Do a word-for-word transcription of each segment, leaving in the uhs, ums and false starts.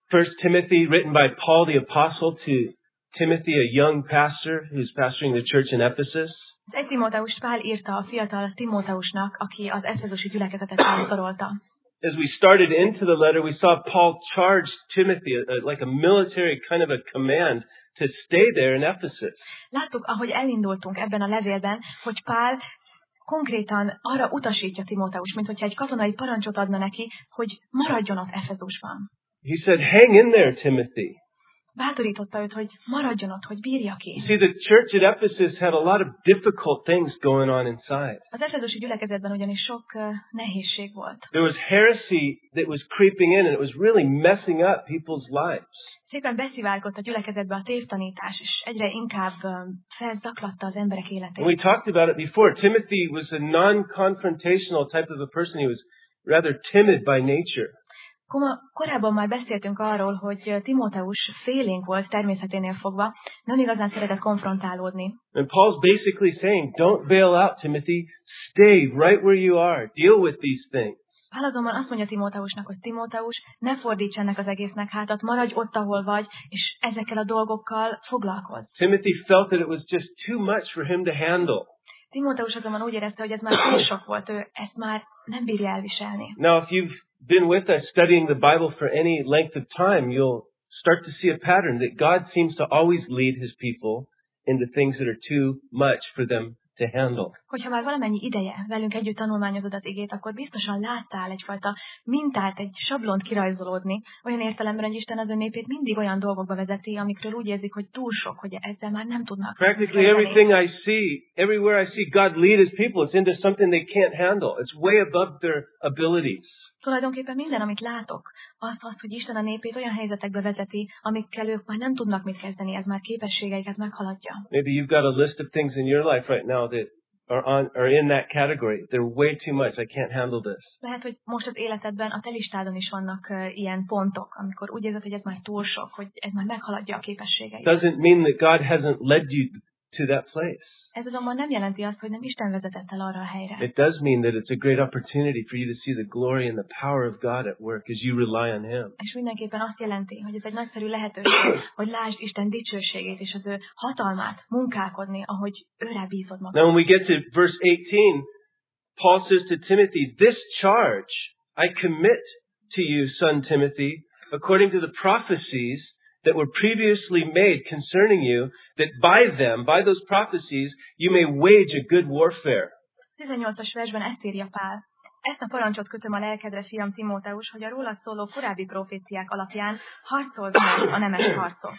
First Timothy, written by Paul the Apostle to Timothy, a young pastor who's pastoring the church in Ephesus. egy Timóteust Pál írta a fiatal Timóteusnak, aki az efezusi gyülekezetet pásztorolta. As we started into the letter, we saw Paul charge Timothy, uh, like a military kind of a command, to stay there in Ephesus. Láttuk, ahogy elindultunk ebben a levélben, hogy Pál konkrétan arra utasítja Timóteust, mint hogyha egy katonai parancsot adna neki, hogy maradjon ott Efezusban. He said, hang in there, Timothy. Bátorította őt, hogy maradjon ott, hogy bírja ki. You see, the church at Ephesus had a lot of difficult things going on inside. Az efezusi gyülekezetben ugyanis sok uh, nehézség volt. There was heresy that was creeping in, and it was really messing up people's lives. Szépen beszivárgott a gyülekezetbe a tévtanítás, és egyre inkább um, felzaklatta az emberek életét. And we talked about it before. Timothy was a non-confrontational type of a person. He was rather timid by nature. Korábban már beszéltünk arról, hogy Timóteus félénk volt természeténél fogva, nem igazán szeretett konfrontálódni. And Paul's basically saying, don't bail out, Timothy. Stay right where you are. Deal with these things. Pál azonban azt mondja Timóteusnak, hogy Timóteus, ne fordíts ennek az egésznek hátat, maradj ott, ahol vagy, és ezekkel a dolgokkal foglalkozz. Timothy felt that it was just too much for him to handle. Timóteus azonban úgy érezte, hogy ez már túl sok volt, ő ezt már nem bírja elviselni. Now, if you've been with us studying the Bible for any length of time, you'll start to see a pattern that God seems to always lead his people into things that are too much for them to handle. Hogyha már valamennyi ideje velünk együtt tanulmányozod az igét, akkor biztosan láttál egyfajta mintát, egy sablont kirajzolódni, olyan értelemben, hogy Isten az ön népét mindig olyan dolgokba vezeti, amikről úgy érzik, hogy túl sok, hogy ezzel már nem tudnak. Practically everything I see, everywhere I see God lead his people, it's into something they can't handle. It's way above their abilities. Tulajdonképpen minden, amit látok, az az, hogy Isten a népét olyan helyzetekbe vezeti, amikkel ők már nem tudnak mit kezdeni, ez már képességeiket meghaladja. Maybe you've got a list of things in your life right now that are on are in that category. They're way too much. I can't handle this. Lehet, hogy most az életedben a te listádon is vannak uh, ilyen pontok, amikor úgy érzed, hogy ez már túl sok, hogy ez már meghaladja a képességeidet. Doesn't mean that God hasn't led you to that place. Ez azonban nem jelenti azt, hogy nem Isten vezetett el arra a helyre. It does mean that it's a great opportunity for you to see the glory and the power of God at work as you rely on Him. És mindenképpen azt jelenti, hogy ez egy nagyszerű lehetőség, hogy lásd Isten dicsőségét és az ő hatalmát munkálkodni, ahogy őre bízod magad. Now when we get to verse eighteen, Paul says to Timothy, "This charge I commit to you, son Timothy, according to the prophecies that were previously made concerning you, that by them, by those prophecies, you may wage a good warfare." tizennyolcas versben ezt írja Pál. Ezt a parancsot kötöm a lelkedre, fiam Timóteus, hogy a rólad szóló korábbi proféciák alapján harcolj meg a nemes harcot.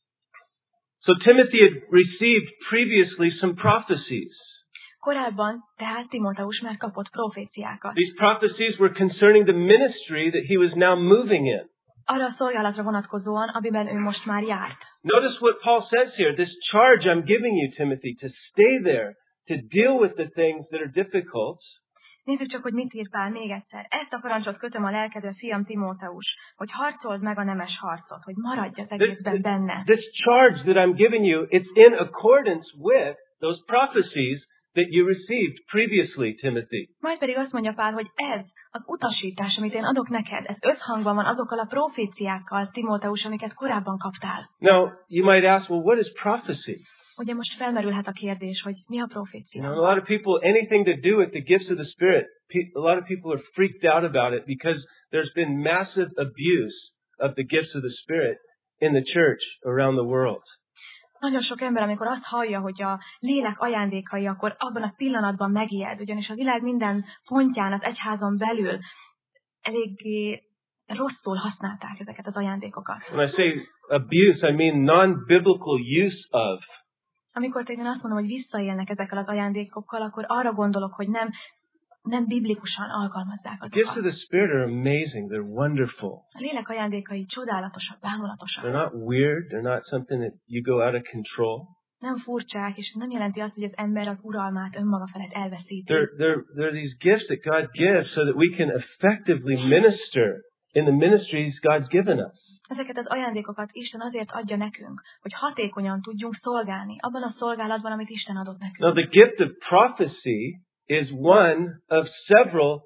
So Timothy had received previously some prophecies. Korábban tehát Timóteus már kapott proféciákat. These prophecies were concerning the ministry that he was now moving in. Arra a szolgálatra vonatkozóan, amiben ő most már járt. Notice what Paul says here. This charge I'm giving you, Timothy, to stay there, to deal with the things that are difficult. Nézzük csak, hogy mit ír Pál még egyszer. Ezt a parancsot kötöm a lelkedre, fiam Timóteus, hogy harcold meg a nemes harcot, hogy maradj az egészben benne. This charge that I'm giving you, it's in accordance with those prophecies that you received previously, Timothy. Majd pedig azt mondja Pál, hogy ez az utasítás, amit én adok neked, ez összhangban van azokkal a proféciákkal, Timóteus, amiket korábban kaptál. Now, you might ask, well, what is prophecy? Ugye most felmerülhet a kérdés, hogy mi a profécia? You know, a lot of people, anything to do with the gifts of the Spirit, a lot of people are freaked out about it because there's been massive abuse of the gifts of the Spirit in the church around the world. Nagyon sok ember, amikor azt hallja, hogy a lélek ajándékai, akkor abban a pillanatban megijed, ugyanis a világ minden pontján, az egyházon belül eléggé rosszul használták ezeket az ajándékokat. When I say abuse, I mean non-biblical use of. Amikor én azt mondom, hogy visszaélnek ezekkel az ajándékokkal, akkor arra gondolok, hogy nem, nem biblikusan alkalmazzák azokat. The gifts of the Spirit are amazing. They're wonderful. A lélek ajándékai csodálatosak, bámulatosak. They're not weird. They're not something that you go out of control. Nem furcsák, és nem jelenti azt, hogy az ember az uralmát önmaga felett elveszíti. They're, they're, they're these gifts that God gives so that we can effectively minister in the ministries God's given us. Ezeket az ajándékokat Isten azért adja nekünk, hogy hatékonyan tudjunk szolgálni abban a szolgálatban, amit Isten adott nekünk. Now the gift of prophecy is one of several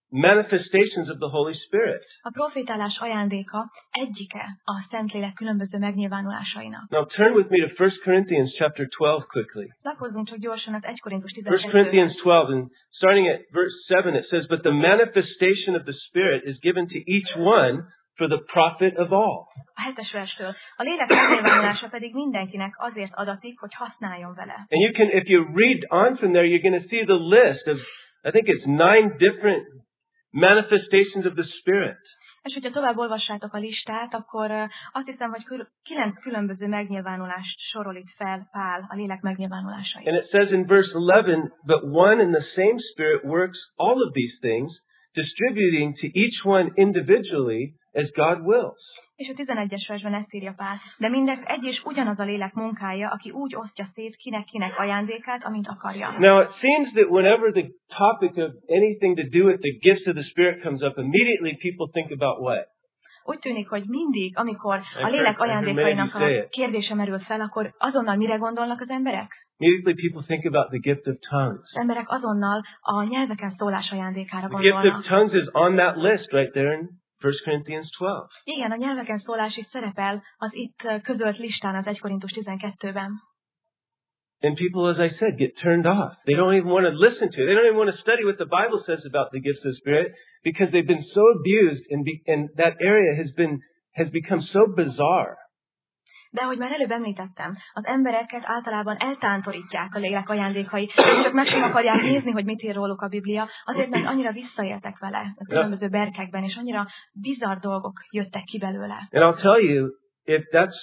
manifestations of the Holy Spirit. A profétálás ajándéka egyike a Szentlélek különböző megnyilvánulásainak. Now turn with me to First Corinthians chapter twelve quickly. Lapozzunk csak gyorsan az First Korintus First tizenkettő. Corinthians twelve, and starting at verse seven, it says, "But the manifestation of the Spirit is given to each one for the profit of all." A hetes verstől. A lélek megnyilvánulása pedig mindenkinek azért adatik, hogy használjon vele. And you can, if you read on from there, you're going to see the list of, I think it's nine different manifestations of the Spirit. És hogyha tovább olvassátok a listát, akkor azt hiszem, hogy kül- kilenc különböző megnyilvánulást sorol itt fel Pál a lélek megnyilvánulásai. And it says in verse eleven, "But one and the same Spirit works all of these things, distributing to each one individually as God wills." És a tizenegyes versben ezt írja Pál, de mindez egy és ugyanaz a lélek munkája, aki úgy osztja szét kinek-kinek ajándékát, amint akarja. Now it seems that whenever the topic of anything to do with the gifts of the Spirit comes up, immediately people think about what? Úgy tűnik, hogy mindig, amikor a I've lélek heard- I've heard ajándékainak many say a it. kérdése merül fel, akkor azonnal mire gondolnak az emberek? Immediately people think about the gift of tongues. Az emberek azonnal a nyelveken szólás ajándékára The gift of gondolnak. tongues is on that list right there in First Corinthians twelve. Igen, a nyelveken szólás is szerepel az itt közölt listán az First Korintus tizenkettőben. And people, as I said, get turned off. They don't even want to listen to it. They don't even want to study what the Bible says about the gifts of the Spirit because they've been so abused and, be, and that area has been has become so bizarre. De ahogy már előbb említettem, az embereket általában eltántorítják a lélek ajándékai, és csak meg sem akarják nézni, hogy mit ír róluk a Biblia, azért, mert annyira visszaéltek vele a különböző berkekben, és annyira bizarr dolgok jöttek ki belőle. And I'll tell you, if that's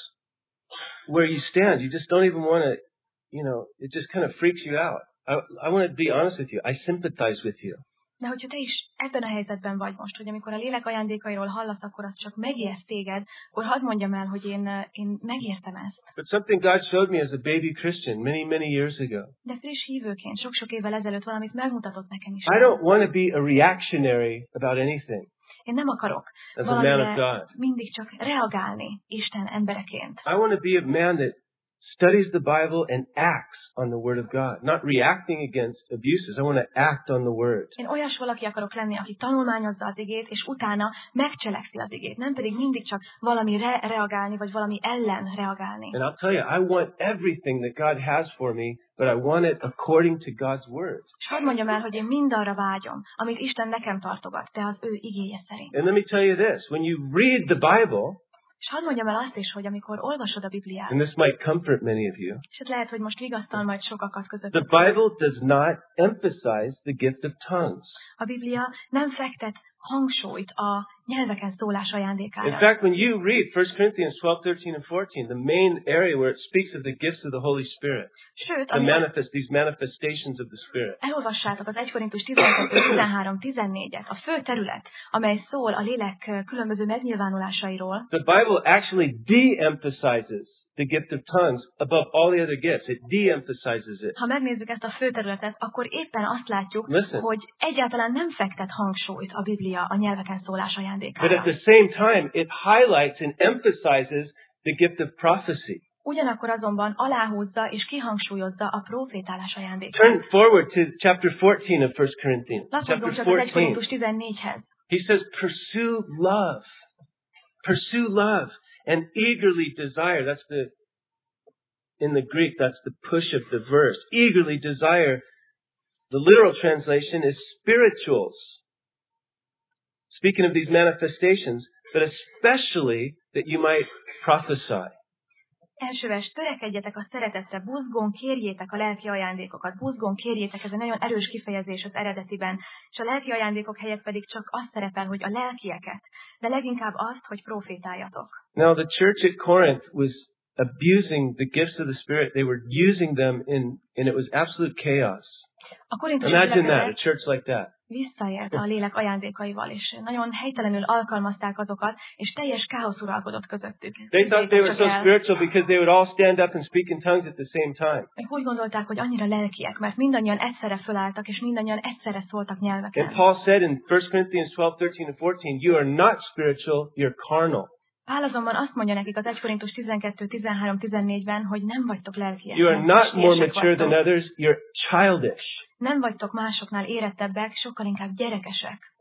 where you stand, you just don't even want to, you know, it just kind of freaks you out. I, I want to be honest with you. I sympathize with you. De hogyha te is ebben a helyzetben vagy most, hogy amikor a lélek ajándékairól hallasz, akkor az csak megijeszt téged, akkor hadd mondjam el, hogy én, én megértem ezt. But something God showed me as a baby Christian many, many years ago. De friss hívőként sok-sok évvel ezelőtt valamit megmutatott nekem is. I don't want to be a reactionary about anything Én nem akarok as a man of valamire God. mindig csak reagálni Isten embereként. I want to be a man that studies the Bible and acts on the Word of God, not reacting against abuses. I want to act on the Word. Én olyas valaki akarok lenni, aki tanulmányozza az igét, és utána megcselekszi az igét. Nem pedig mindig csak valamire reagálni, vagy valami ellen reagálni. And I'll tell you, I want everything that God has for me, but I want it according to God's Word. És hadd mondjam el, hogy én mindarra vágyom, amit Isten nekem tartogat, de az ő igéje szerint. And let me tell you this, when you read the Bible, És hadd mondjam el azt is, hogy amikor olvasod a Bibliát, and this might comfort many of you, és ez lehet, hogy most vigasztal majd sokakat között. the Bible does not emphasize the gift of tongues. A Biblia nem fektet hangsúlyt a nyelveken szólás ajándékára. In fact, when you read First Corinthians twelve, thirteen, and fourteen, the main area where it speaks of the gifts of the Holy Spirit, Sőt, the amikor manifest, these manifestations of the Spirit, elolvassátok az First Korintus tizenkettő, tizenhárom, tizennégyet, a fő terület, amely szól a lélek különböző megnyilvánulásairól, the Bible actually de-emphasizes the gift of tongues above all the other gifts. It de-emphasizes it. ha megnézzük ezt a fő területet, akkor éppen azt látjuk, Listen. hogy egyáltalán nem fektet hangsúlyt a Biblia a nyelveken szólás But at ajándékára. the same time, it highlights and emphasizes the gift of prophecy. Ugyanakkor azonban aláhúzza és kihangsúlyozza a profétálás ajándékát. Turn forward to chapter fourteen of First Corinthians. Lapozzunk Chapter csak az First fourteen. Korintus tizennégyhez. He says, pursue love. Pursue love and eagerly desire. That's the, in the Greek, that's the push of the verse. Eagerly desire. The literal translation is spirituals. Speaking of these manifestations, but especially that you might prophesy. Első vers, törekedjetek a szeretetre, buzgón kérjétek a lelki ajándékokat. Buzgón kérjétek, ez egy nagyon erős kifejezés az eredetiben, és a lelki ajándékok helyett pedig csak azt szerepel, hogy a lelkieket, de leginkább azt, hogy profétáljatok. Now the church at Corinth was abusing the gifts of the Spirit. They were using them in, and it was absolute chaos. A korintusi Imagine that, a gyülekezet church like that. visszaélt a lélek ajándékaival, és nagyon helytelenül alkalmazták azokat, és teljes káosz uralkodott közöttük. They thought they were Csak so el- spiritual because they would all stand up and speak in tongues at the same time. Ők úgy gondolták, hogy annyira lelkiek, mert mindannyian egyszerre fölálltak, és mindannyian egyszerre szóltak And nyelveken. Paul said in First Corinthians twelve, thirteen, and fourteen, you are not spiritual, you're carnal. Pál azonban azt mondja nekik az First Korintus tizenkettő, tizenhárom, tizennégyben, hogy nem vagytok lelkiek. You are hanem not more testiesek mature than vagytok. others, you're childish. Nem vagytok másoknál érettebbek, sokkal inkább gyerekesek.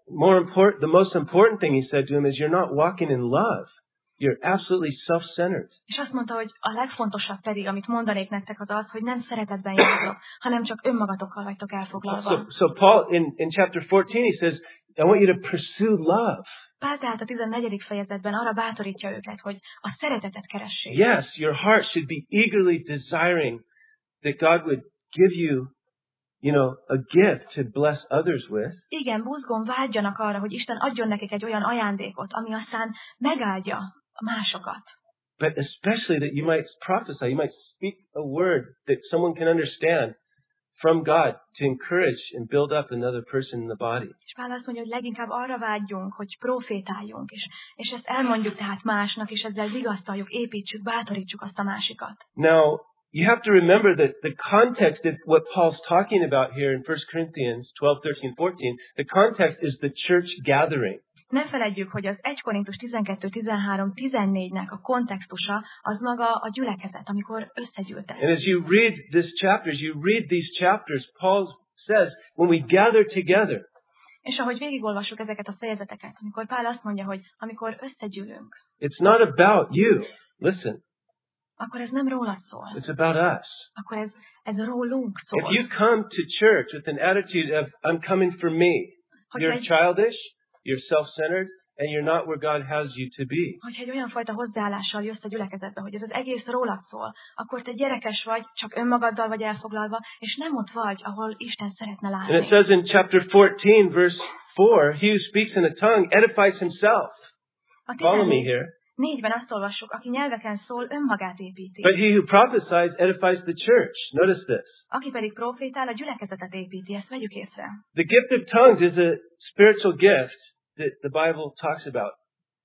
more important, the most important thing he said to him is you're not walking in love. You're absolutely self-centered. És azt mondta, hogy a legfontosabb pedig, amit mondanék nektek, az az, hogy nem szeretetben jártok, hanem csak önmagatokkal vagytok elfoglalva. So, so Paul, in, in chapter fourteen, he says, I want you to pursue love. Pál tehát a tizennegyedik fejezetben arra bátorítja őket, hogy a szeretetet keressék. Yes, your heart should be eagerly desiring that God would give you, you know, a gift to bless others with. Igen, buzgón vágyjanak arra, hogy Isten adjon nekik egy olyan ajándékot, ami aztán megáldja a másokat. But especially that you might prophesy, you might speak a word that someone can understand from God to encourage and build up another person in the body. És Pál azt mondja, hogy leginkább arra vágyjunk, hogy profétáljunk, és, és ezt elmondjuk tehát másnak, és ezzel vigasztaljuk, építsük, bátorítsuk azt a másikat. Now, you have to remember that the context of what Paul's talking about here in First Corinthians twelve, thirteen, fourteen, the context is the church gathering. Ne feledjük, hogy az Első Korintus tizenkettő, tizenhárom, tizennégynek a kontextusa az maga a gyülekezet, amikor összegyűltek. And as you read this chapters, you read these chapters, Paul says, when we gather together. És ahogy végigolvassuk ezeket a fejezeteket, amikor Pál azt mondja, hogy amikor összegyűlünk, It's not about you. Listen. akkor ez nem rólad szól. It's about us. Akkor ez, ez rólunk szól. If you come to church with an attitude of, I'm coming for me, you're childish, you're self-centered, and you're not where God has you to be. Hogyha egy olyan fajta hozzáállással jössz a gyülekezetbe, hogy ez az egész rólad szól, akkor te gyerekes vagy, csak önmagaddal vagy elfoglalva, és nem ott vagy, ahol Isten szeretne látni. And it says in chapter fourteen, verse four, he who speaks in a tongue edifies himself. Follow me here. Négyben azt olvassuk, aki nyelveken szól, önmagát építi. But he who prophesies edifies the church. Notice this. Aki pedig profétál, a gyülekezetet építi, ezt vegyük észre. The gift of tongues is a spiritual gift that the Bible talks about,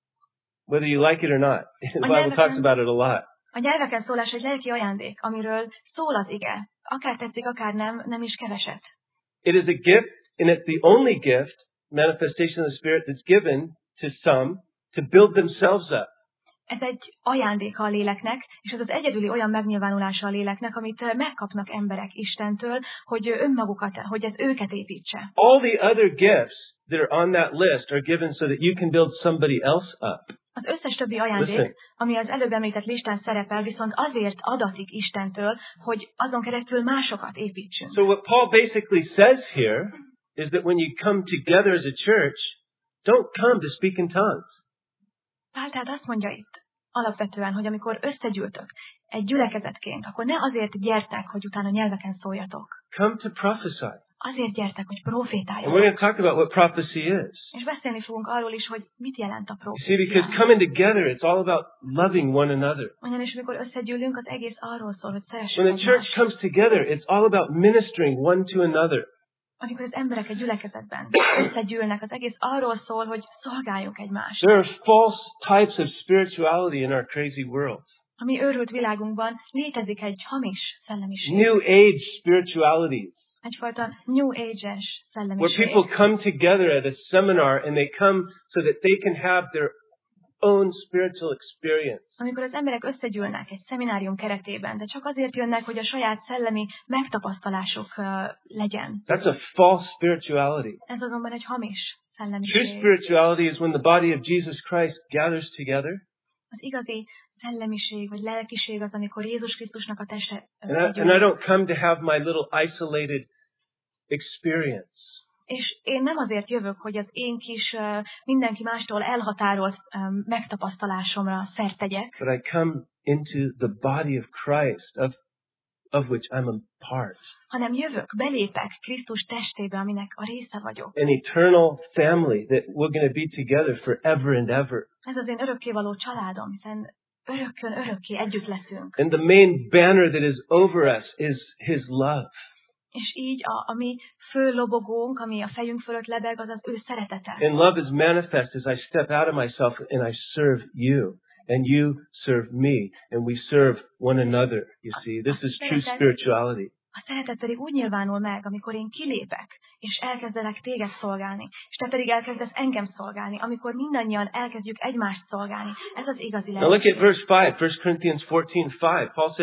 whether you like it or not. The Bible talks about it a lot. A nyelveken szólás egy lelki ajándék, amiről szól az ige. Akár tetszik, akár nem, nem is keveset. It is a gift, and it's the only gift, manifestation of the Spirit, that's given to some to build themselves up. Ez egy ajándéka a léleknek, és ez az egyedüli olyan megnyilvánulása a léleknek, amit megkapnak emberek Istentől, hogy önmagukat, hogy ez őket építse. All the other gifts that are on that list are given so that you can build somebody else up. Az összes többi ajándék, Listen. ami az előbb említett listán szerepel, viszont azért adatik Istentől, hogy azon keresztül másokat építsünk. So what Paul basically says here is that when you come together as a church, don't come to speak in tongues. Pál tehát azt mondja itt, alapvetően, hogy amikor összegyűltök egy gyülekezetként, akkor ne azért gyertek, hogy utána nyelveken szóljatok. Come to prophesy. Azért gyertek, hogy And profétáljatok. we're going to talk about what prophecy is. És beszélni fogunk arról is, hogy mit jelent a You see, profécia. because coming together, it's all about loving one another. Ugyanis amikor összegyűlünk, az egész arról szól, hogy szeressük When the church egymást. comes together, it's all about ministering one to another. Amikor az emberek egy gyülekezetben összegyűlnek, az egész arról szól, hogy szolgáljuk egymást. There are false types of spirituality in our crazy world. A mi őrült világunkban létezik egy hamis szellemiség. New age spiritualities. Egyfajta New Age-es Where szellemiség. people come together at a seminar and they come so that they can have their own spiritual experience. Amikor az emberek összegyűlnek egy szeminárium keretében, de csak azért jönnek, hogy a saját szellemi megtapasztalásuk uh, legyen. That's a false spirituality. Ez azonban egy hamis True szellemiség. spirituality is when the body of Jesus Christ gathers together. Az igazi szellemiség vagy lelkiség az, amikor Jézus Krisztusnak a teste And I, and I don't come to have my little isolated experience. És én nem azért jövök, hogy az én kis uh, mindenki mástól elhatárolt um, megtapasztalásomra szert tegyek, But I come into the body of Christ, of, of which I'm a part. hanem jövök, belépek Krisztus testébe, aminek a része vagyok. An eternal family that we're going to be together forever and ever. Ez az én örökkévaló családom, hiszen örökkön örökké együtt leszünk. And the main banner that is over us is His love. És így a, a mi fő lobogónk, ami a fejünk fölött lebeg, az az ő szeretete. And love is manifest as I step out of myself and I serve you. And you serve me. And we serve one another. You see, this is true spirituality. A szeretet pedig úgy nyilvánul meg, amikor én kilépek, és elkezdelek téged szolgálni, és te pedig elkezdesz engem szolgálni, amikor mindannyian elkezdjük egymást szolgálni. Ez az igazi Now look lelkiség. at verse five, First Corinthians fourteen five. Paul says,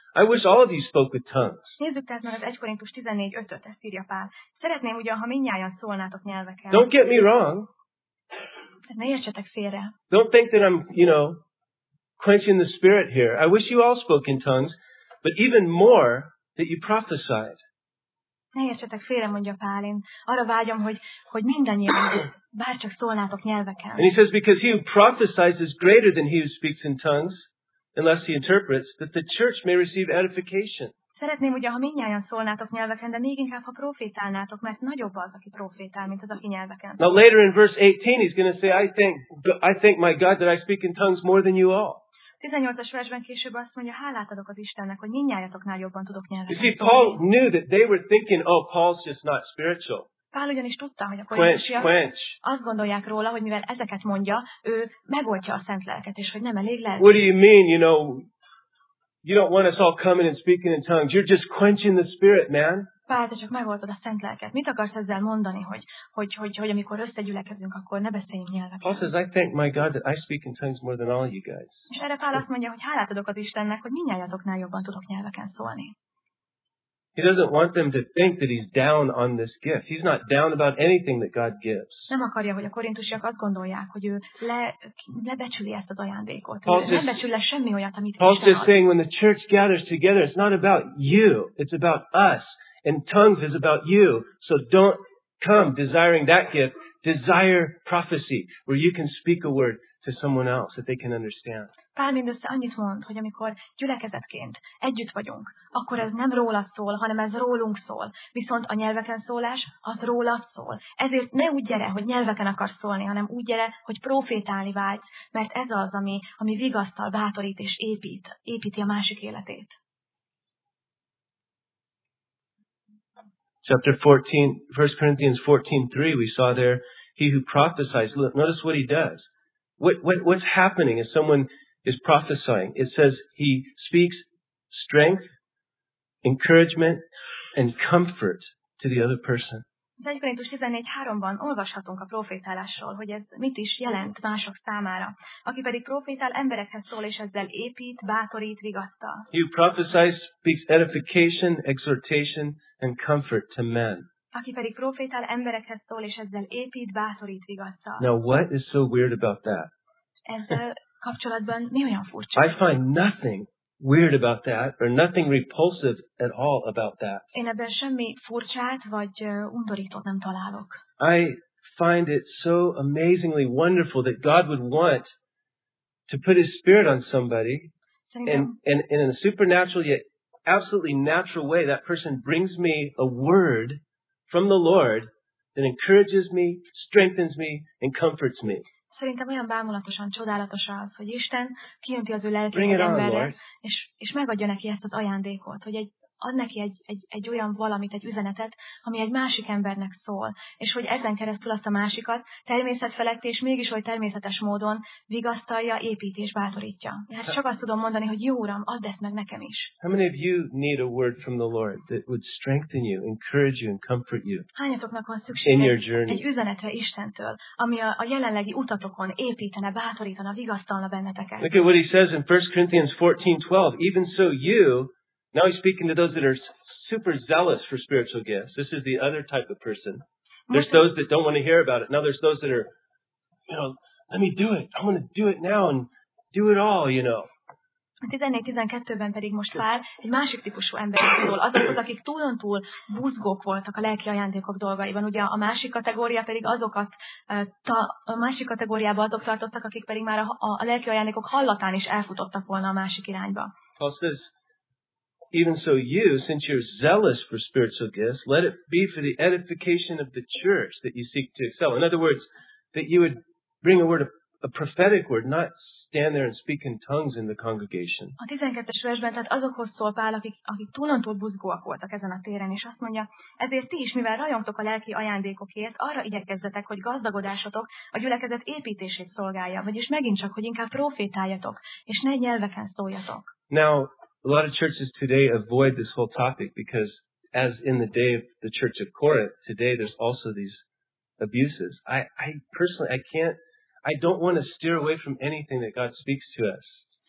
I wish all of you spoke with tongues. Nézzük tehát meg az egy Korintus tizennégy ötöt, ezt írja Pál. Szeretném ugyan, ha mindnyájan szólnátok nyelveken. Don't get me wrong. Ne értsetek félre. Don't think that I'm, you know, quenching the spirit here. I wish you all spoke in tongues, but even more that you prophesied. Ne értsetek félre, mondja Pál. Én arra vágyom, hogy, hogy mindannyian bárcsak szólnátok nyelveken. And he says, because he who prophesies is greater than he who speaks in tongues, unless he interprets, that the church may receive edification. Szeretném ugye, ha mindnyájan szólnátok nyelveken, de még inkább, ha profétálnátok, mert nagyobb az, aki profétál, mint az, aki nyelveken. Now later in verse eighteen, he's going to say, I thank, I thank my God that I speak in tongues more than you all. tizennyolcas versben később azt mondja, hálát adok az Istennek, hogy mindnyájatoknál jobban tudok nyelveken You see, szólni. Paul knew that they were thinking, oh, Paul's just not spiritual. Pál ugyanis tudta, hogy a Quench, korintusiak quench. azt gondolják róla, hogy mivel ezeket mondja, ő megoltja a szent lelket, és hogy nem elég lelki. What do you mean, you know, you don't want us all coming and speaking in tongues. You're just quenching the spirit, man. Pál, te csak megoldod a szent lelket. Mit akarsz ezzel mondani, hogy, hogy, hogy, hogy amikor összegyülekezünk, akkor ne beszéljünk Paul nyelveken? says, I thank my God that I speak in tongues more than all you guys. És erre Pál azt mondja, hogy hálát adok az Istennek, hogy mindnyájatoknál jobban tudok nyelveken szólni. He doesn't want them to think that he's down on this gift. He's not down about anything that God gives. Nem akarja, hogy a korintusiak azt gondolják, hogy ő le, lebecsüli ezt az ajándékot. Paul's Ő nem just- becsül le semmi olyat, amit Paul's Isten just ad. saying when the church gathers together, it's not about you. It's about us. And tongues is about you. So don't come desiring that gift. Desire prophecy, where you can speak a word to someone else that they can understand. Pál mindössze annyit mond, hogy amikor gyülekezetként együtt vagyunk, akkor ez nem rólad szól, hanem ez rólunk szól. Viszont a nyelveken szólás, az rólad szól. Ezért ne úgy gyere, hogy nyelveken akarsz szólni, hanem úgy gyere, hogy profétálni vágysz, mert ez az, ami, ami vigasztal, bátorít és épít, építi a másik életét. Chapter fourteen, First Corinthians fourteen three, we saw there, he who prophesies, look, notice what he does. What, what, what's happening as someone is prophesying? It says he speaks strength, encouragement, and comfort to the other person. Az egy Korintus tizennégy háromban olvashatunk a profétálásról, hogy ez mit is jelent mások számára. Aki pedig profétál, emberekhez szól, és ezzel épít, bátorít, vigasztal. He who prophesies speaks edification, exhortation, and comfort to men. Aki pedig profétál, emberekhez szól, és ezzel épít, bátorít, vigasztal. Now what is so weird about that? Ezzel kapcsolatban mi olyan furcsa? I find nothing weird about that, or nothing repulsive at all about that. Én ebben semmi furcsát vagy ö, undorítót nem találok. I find it so amazingly wonderful that God would want to put His Spirit on somebody, Szerintem, and, and, and in a supernatural yet absolutely natural way, that person brings me a word from the Lord that encourages me, strengthens me, and comforts me. szerintem olyan bámulatosan csodálatos az, hogy Isten kijönti az ő Bring lelkét it egy on, emberre, Lord. és, és megadja neki ezt az ajándékot, hogy egy, ad neki egy, egy, egy olyan valamit, egy üzenetet, ami egy másik embernek szól, és hogy ezen keresztül azt a másikat természetfelett és mégis oly természetes módon vigasztalja, épít és bátorítja. Hát csak azt tudom mondani, hogy jó Uram, add ezt meg nekem is. How many of you need a word from the Lord that would strengthen you, encourage you, and comfort you Hányatoknak van in szükség your egy, journey? egy üzenetre Istentől, ami a, a jelenlegi utatokon építene, bátorítana, vigasztalna benneteket. Look at what he says in First Corinthians fourteen twelve. Even so you, now he's speaking to those that are super zealous for spiritual gifts. This is the other type of person. There's those that don't want to hear about it. Now there's those that are, you know, let me do it. I'm going to do it now and do it all, you know. A tizennégy tizenkettőben pedig most Pál egy másik típusú emberek szól, azokhoz, akik túlontúl buzgók voltak a lelki ajándékok dolgaiban. Ugye a másik kategória pedig azokat, eh, ta, a másik kategóriába azok tartottak, akik pedig már a, a, a lelki ajándékok hallatán is elfutottak volna a másik irányba. Paul says, even so you, since you're zealous for spiritual gifts, let it be for the edification of the church that you seek to excel. In other words, that you would bring a word, a prophetic word, not stand there and speak in tongues in the congregation. A tizenkettes versben, tehát azokhoz szól Pál, akik, akik túlontúl buzgóak voltak ezen a téren, és azt mondja, ezért ti is, mivel rajongtok a lelki ajándékokért, arra igyekezzetek, hogy gazdagodásotok a gyülekezet építését szolgálja, vagyis megint csak, hogy inkább profétáljatok, és ne nyelveken szóljatok. Now, a lot of churches today avoid this whole topic because as in the day of the church of Corinth, today there's also these abuses. I, I personally, I can't, I don't want to steer away from anything that God speaks to us.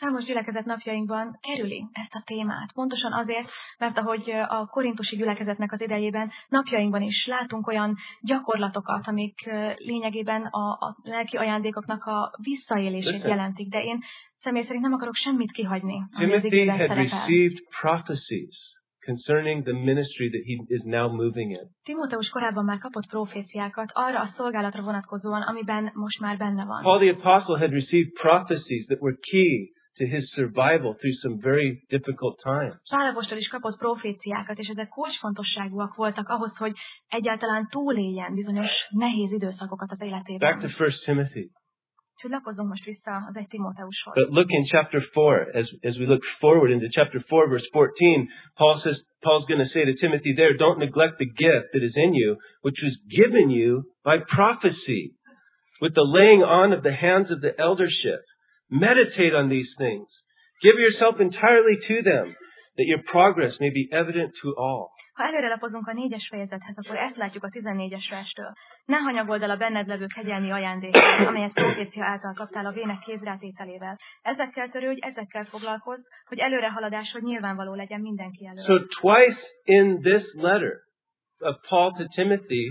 Számos gyülekezet napjainkban kerüli ezt a témát. Pontosan azért, mert ahogy a korintusi gyülekezetnek az idejében, napjainkban is látunk olyan gyakorlatokat, amik lényegében a, a lelki ajándékoknak a visszaélését Listen. jelentik. De én személy szerint nem akarok semmit kihagyni, ami az Timothy igében had szerepel. received prophecies concerning the ministry that he is now moving in. Timóteus korábban már kapott proféciákat arra a szolgálatra vonatkozóan, amiben most már benne van. Paul the Apostle had received prophecies that were key to his survival through some very difficult times. Pál apostol is kapott proféciákat, és ezek kulcsfontosságúak voltak ahhoz, hogy egyáltalán túléljen bizonyos nehéz időszakokat az életében. Back to First Timothy. Úgyhogy lapozzunk most vissza az egy Timóteushoz. But look in chapter four, as, as we look forward into chapter four, verse fourteen, Paul says, Paul's going to say to Timothy there, don't neglect the gift that is in you, which was given you by prophecy, with the laying on of the hands of the eldership. Meditate on these things. Give yourself entirely to them, that your progress may be evident to all. Ha előre lapozunk a négyes fejezethez, akkor ezt látjuk a tizennégyes verstől. Ne hanyagold el a benned levő kegyelmi ajándékot, amelyet profécia által kaptál a vének kézrátételével. Ezekkel törődj, ezekkel foglalkozz, hogy előrehaladásod nyilvánvaló legyen mindenki előtt. So twice in this letter of Paul to Timothy,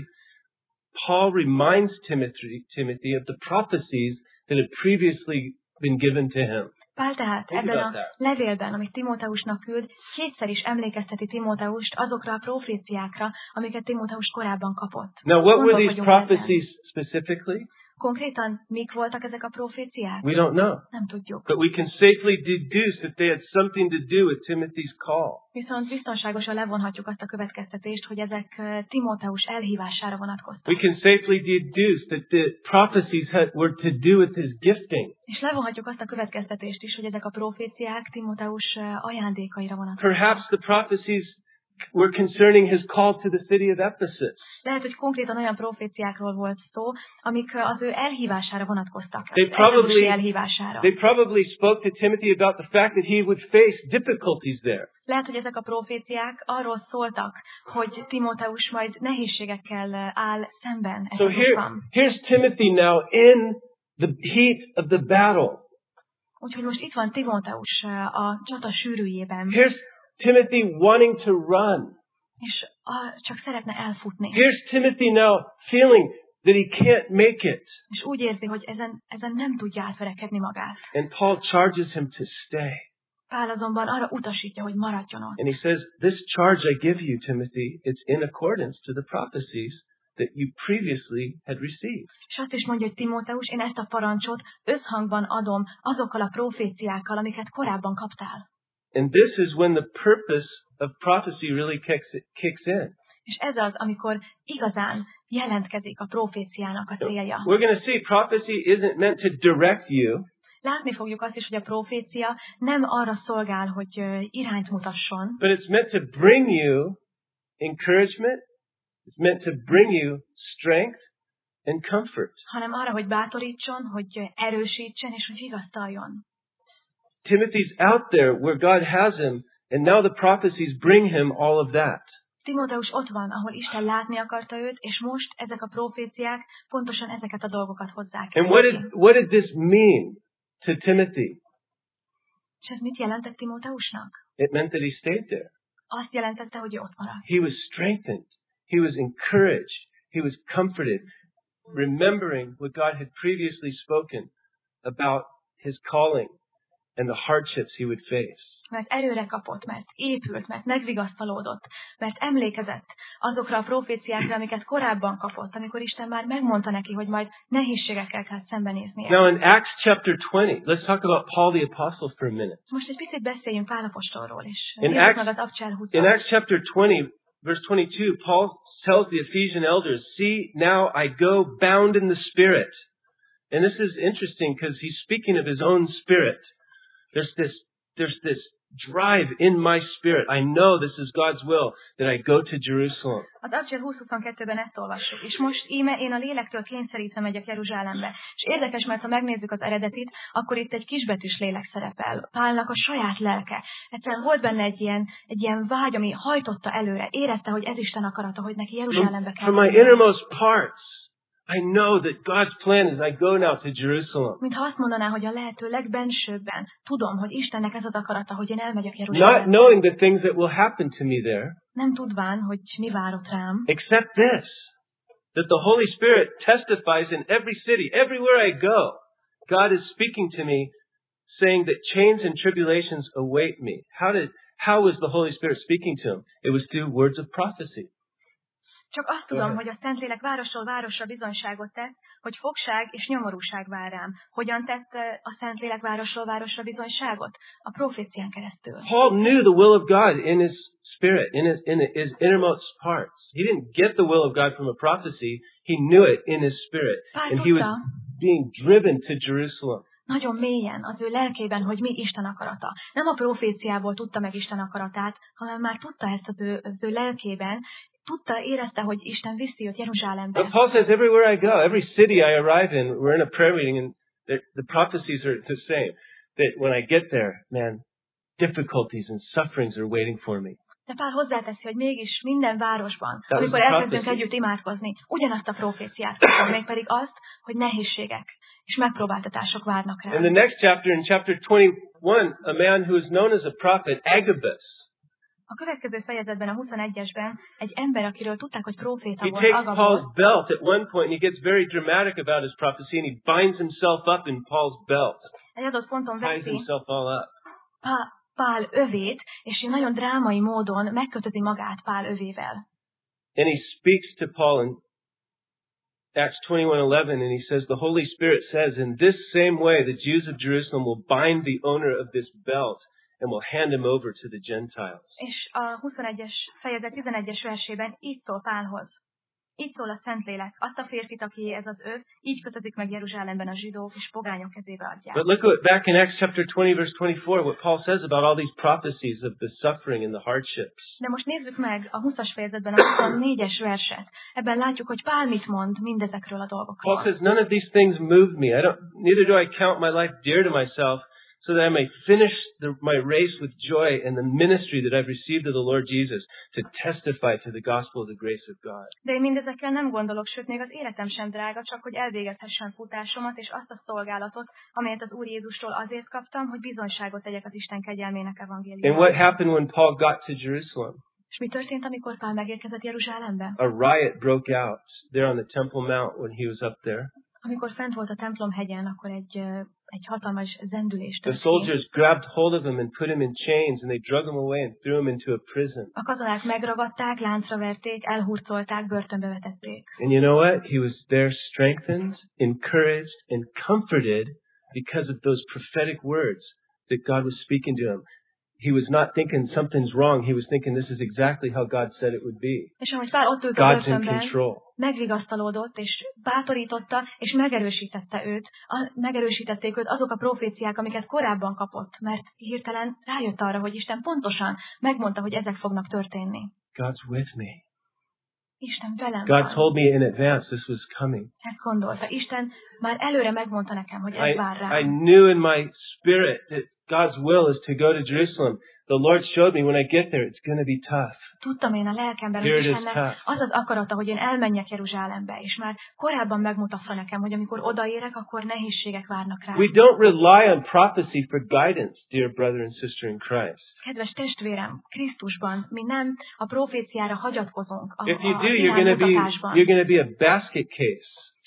Paul reminds Timothy, Timothy of the prophecies that had previously been given to him. Pál tehát Think ebben about a that. levélben, amit Timóteusnak küld, kétszer is emlékezteti Timóteust azokra a proféciákra, amiket Timóteus korábban kapott. Now, what were these Gondolkodjunk ezen. prophecies specifically? Konkrétan mik voltak ezek a proféciák? We don't know. Nem tudjuk. But we can safely deduce that they had something to do with Timothy's call. Viszont biztonságosan levonhatjuk azt a következtetést, hogy ezek eh, Timóteus elhívására vonatkoztak. We can safely deduce that the prophecies had, were to do with his gifting. És levonhatjuk azt a következtetést is, hogy ezek a proféciák Timóteus eh, ajándékaira vonatkoztak. Perhaps the prophecies were concerning his call to the city of Ephesus. Lehet, hogy konkrétan olyan proféciákról volt szó, amik eh, az ő elhívására vonatkoztak. They Az efezusi probably, elhívására. they probably spoke to Timothy about the fact that he would face difficulties there. Lehet, hogy ezek a proféciák arról szóltak, hogy Timóteus majd nehézségekkel eh, áll szemben. So here, Efezusban. here's Timothy now in the heat of the battle. Úgyhogy most itt van Timóteus eh, a csata sűrűjében, Here's Timothy wanting to run. és ah, csak szeretne elfutni. Here's Timothy now feeling that he can't make it. És úgy érzi, hogy ezen, ezen nem tudja átverekedni magát. And Paul charges him to stay. Pál azonban arra utasítja, hogy maradjon ott. And he says, this charge I give you, Timothy, it's in accordance to the prophecies that you previously had received. És azt is mondja, hogy Timóteus, én ezt a parancsot összhangban adom azokkal a proféciákkal, amiket korábban kaptál. And this is when the purpose of prophecy really kicks, kicks in. És ez az, amikor igazán jelentkezik a proféciának a célja. We're going to see prophecy isn't meant to direct you. Látni fogjuk azt is, hogy a profécia nem arra szolgál, hogy ö, irányt mutasson, But it's meant to bring you encouragement. It's meant to bring you strength and comfort. hanem arra, hogy bátorítson, hogy erősítsen, és hogy vigasztaljon. Timothy's out there where God has him, and now the prophecies bring him all of that. Timóteus ott van, ahol Isten látni akarta őt, és most ezek a proféciák pontosan ezeket a dolgokat hozzák. And what did, what did this mean to Timothy? És ez mit jelentett Timóteusnak? It meant that he stayed there. Azt jelentette, hogy ő ott maradt. He was strengthened. He was encouraged. He was comforted, remembering what God had previously spoken about his calling and the hardships he would face. Mert erőre kapott, mert épült, mert megvigasztalódott, mert emlékezett azokra a proféciákra, amiket korábban kapott, amikor Isten már megmondta neki, hogy majd nehézségekkel kell szembenéznie. Now in Acts chapter twenty, let's talk about Paul the Apostle for a minute. Most egy picit beszéljünk Pál apostolról is. In Nézzük Acts- meg az Abcsel In Acts chapter twenty, verse twenty-two, Paul tells the Ephesian elders, see, now I go bound in the Spirit. And this is interesting because he's speaking of his own spirit. There's this, there's this drive in my spirit. I know this is God's will that I go to Jerusalem. Az Abcsel húsz huszonkettőben ezt olvassuk. És most íme én a lélektől kényszerítve megyek Jeruzsálembe. És érdekes, mert ha megnézzük az eredetit, akkor itt egy kisbetűs lélek szerepel. Pálnak a saját lelke. Egyszerűen volt benne egy ilyen, egy ilyen vágy, ami hajtotta előre. Érezte, hogy ez Isten akarata, hogy neki Jeruzsálembe kell From my mennie. innermost parts, I know that God's plan is I go now to Jerusalem. Mintha azt mondaná, hogy a lehető legbensőbben tudom, hogy Istennek ez az akarata, hogy én elmegyek Not Jeruzsálembe. knowing the things that will happen to me there. Nem tudván, hogy mi várott rám. Except this, that the Holy Spirit testifies in every city, everywhere I go. God is speaking to me, saying that chains and tribulations await me. How did, how was the Holy Spirit speaking to him? It was through words of prophecy. Csak azt tudom, hogy a Szentlélek városról városra bizonyságot tett, hogy fogság és nyomorúság vár rám. Hogyan tett a Szentlélek városról városra bizonyságot? A profécián keresztül. Paul knew the will of God in his spirit, in his, in his innermost parts. He didn't get the will of God from a prophecy. He knew it in his spirit. And he was being driven to Jerusalem. Nagyon mélyen az ő lelkében, hogy mi Isten akarata. Nem a proféciából tudta meg Isten akaratát, hanem már tudta ezt az ő, az ő lelkében, tudta, érezte, hogy Isten viszi őt Jeruzsálembe. But Paul says, everywhere I go, every city I arrive in, we're in a prayer meeting, and the, the prophecies are the same. That when I get there, man, difficulties and sufferings are waiting for me. De Pál hozzáteszi, hogy mégis minden városban, amikor elkezdünk együtt imádkozni, ugyanazt a proféciát kapom, mégpedig azt, hogy nehézségek és megpróbáltatások várnak rá. In the next chapter, in chapter twenty-one, a man who is known as a prophet, Agabus. A következő fejezetben, a huszonegyesben egy ember, akiről tudták, hogy próféta He volt, takes Agabus. Paul's belt at one point, and he gets very dramatic about his prophecy, and he binds himself up in Paul's belt. Egy adott ponton Ties veszi himself all up. Pál, Pál övét, és nagyon drámai módon megkötözi magát Pál övével. And he speaks to Paul in Acts twenty-one eleven, and he says, the Holy Spirit says, in this same way, the Jews of Jerusalem will bind the owner of this belt and will hand him over to the Gentiles. És a huszonegyes fejezet tizenegyes versében így szól Pálhoz. Így szól a Szentlélek. Azt a férfit, aki ez az öv, így kötözik meg Jeruzsálemben a zsidók, és pogányok kezébe adják. But look at, back in Acts chapter twenty, verse twenty-four, what Paul says about all these prophecies of the suffering and the hardships. De most nézzük meg a huszas fejezetben a huszonnégyes verset. Ebben látjuk, hogy Pál mit mond mindezekről a dolgokról. Paul says, none of these things move me. I don't, neither do I count my life dear to myself, so that I may finish the, my race with joy and the ministry that I've received of the Lord Jesus to testify to the gospel of the grace of God. De én mindezekkel nem gondolok, sőt még az életem sem drága, csak hogy elvégezhessem futásomat és azt a szolgálatot, amelyet az Úr Jézusról azért kaptam, hogy bizonyságot tegyek az Isten kegyelmének evangéliumáról. And what happened when Paul got to Jerusalem? És mi történt, amikor Pál megérkezett Jeruzsálembe? A riot broke out there on the Temple Mount when he was up there. Amikor fent volt a templom hegyen, akkor egy, egy hatalmas zendülés The történt. soldiers grabbed hold of him and put him in chains, and they drug him away and threw him into a prison. A katonák megragadták, láncra verték, elhurcolták, börtönbe vetették. And you know what? He was there strengthened, encouraged, and comforted because of those prophetic words that God was speaking to him. He was not thinking something's wrong. He was thinking this is exactly how God said it would be. És ahogy Pál ott ült a God's in börtönben, control. megvigasztalódott, és bátorította, és megerősítette őt, a, megerősítették őt azok a proféciák, amiket korábban kapott, mert hirtelen rájött arra, hogy Isten pontosan megmondta, hogy ezek fognak történni. God's with me. Isten velem God van. told me in advance this was coming. Ezt gondolta. Isten már előre megmondta nekem, hogy ez vár I, rám. I knew in my spirit that God's will is to go to Jerusalem. The Lord showed me when I get there, it's going to be tough. Tudtam én a lelkemben, Here hogy it is Istennek tough. az az akarata, hogy én elmenjek Jeruzsálembe, és már korábban megmutatta nekem, hogy amikor odaérek, akkor nehézségek várnak rám. We don't rely on prophecy for guidance, dear brother and sister in Christ. Kedves testvérem, Krisztusban mi nem a proféciára hagyatkozunk a, If you a do, you're going to be iránymutatásban. you're going to be a basket case.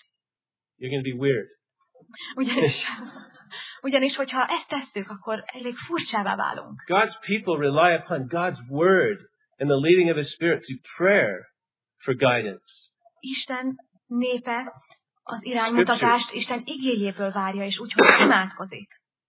You're going to be weird. Ugyanis, ugyanis, hogyha ezt tesszük, akkor elég furcsává válunk. God's people rely upon God's word and the leading of His Spirit through prayer for guidance. Isten népe az iránymutatást Isten igéjéből várja, és úgy, hogy imádkozik.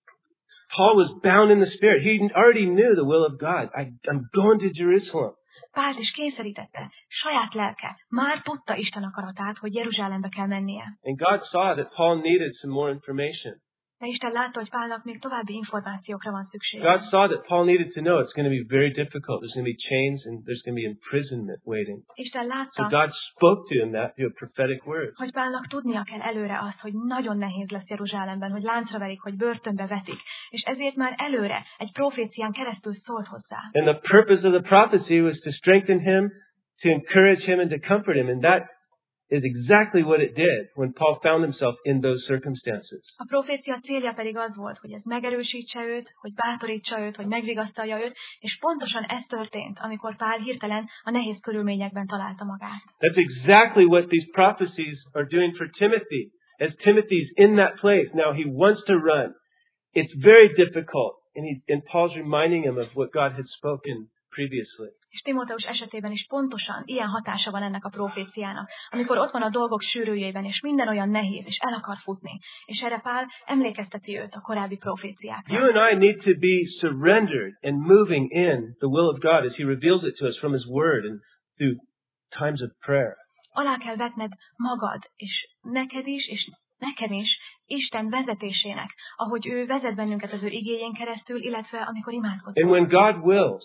Paul was bound in the Spirit. He already knew the will of God. I, I'm going to Jerusalem. Pált is kényszerítette, saját lelke már tudta Isten akaratát, hogy Jeruzsálembe kell mennie. And God saw that Paul needed some more information. De Isten látta, hogy Pálnak még további információkra van szüksége. God saw that Paul needed to know it's going to be very difficult. There's going to be chains and there's going to be imprisonment waiting. Isten So látta, God spoke to him that through a prophetic word. hogy Pálnak tudnia kell előre azt, hogy nagyon nehéz lesz Jeruzsálemben, hogy láncra verik, hogy börtönbe vetik. És ezért már előre egy profécián keresztül szólt hozzá. And the purpose of the prophecy was to strengthen him, to encourage him, and to comfort him. And that is exactly what it did when Paul found himself in those circumstances. A profécia célja pedig az volt, hogy ez megerősítse őt, hogy bátorítsa őt, hogy megvigasztalja őt, és pontosan ez történt, amikor Pál hirtelen a nehéz körülményekben találta magát. That's exactly what these prophecies are doing for Timothy. As Timothy's in that place, now he wants to run. It's very difficult, and, he, and Paul's reminding him of what God had spoken previously. És Timóteus esetében is pontosan ilyen hatása van ennek a proféciának, amikor ott van a dolgok sűrűjében, és minden olyan nehéz, és el akar futni. És erre Pál emlékezteti őt a korábbi proféciákra. You and I need to be surrendered and moving in the will of God as He reveals it to us from His Word and through times of prayer. Alá kell vetned magad, és neked is, és nekem is, Isten vezetésének, ahogy ő vezet bennünket az ő igéjén keresztül, illetve amikor imádkozunk. And when God wills,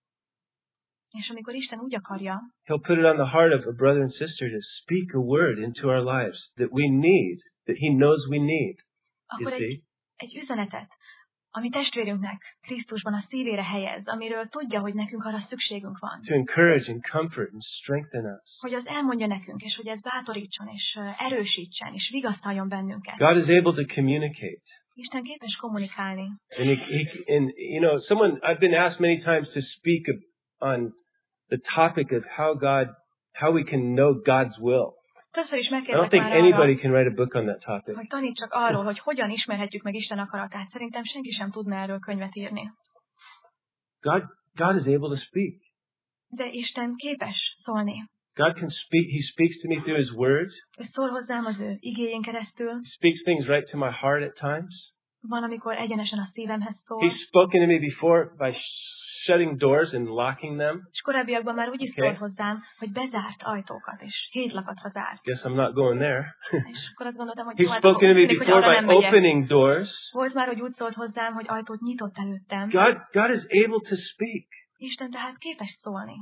és amikor Isten úgy akarja, He'll put it on the heart of a brother and sister to speak a word into our lives that we need, that He knows we need. Akkor egy, egy üzenetet, ami testvérünknek Krisztusban a szívére helyez, amiről tudja, hogy nekünk arra szükségünk van. To encourage and comfort and strengthen us. Hogy az elmondja nekünk, és hogy ez bátorítson, és erősítsen, és vigasztaljon bennünket. God is able to communicate. Isten képes kommunikálni. And, he, he, and you know, someone, I've been asked many times to speak on the topic of how God, how we can know God's will. Többször is I don't megkérdeztek think már anybody arra, can write a book on that topic. hogy tanítsak arról, hogy hogyan ismerhetjük meg Isten akaratát. Szerintem senki sem tudna erről könyvet írni. God, God is able to speak. De Isten képes szólni. God can speak. He speaks to me through His words. Ő szól hozzám az ő igéjén keresztül. He speaks things right to my heart at times. Van, amikor egyenesen a szívemhez szól. He's spoken to me before by shutting doors and locking them. És korábbiakban már úgy is Okay. szólt hozzám, hogy bezárt ajtókat és hétlakatra zárt. Guess I'm not going there. És akkor azt gondoltam, hogy He's jó, hát spoken to me úgy tűnik, hogy before arra by nem megyek. opening doors. Volt már, hogy úgy szólt hozzám, hogy ajtót nyitott előttem. God, God is able to speak. Isten tehát képes szólni.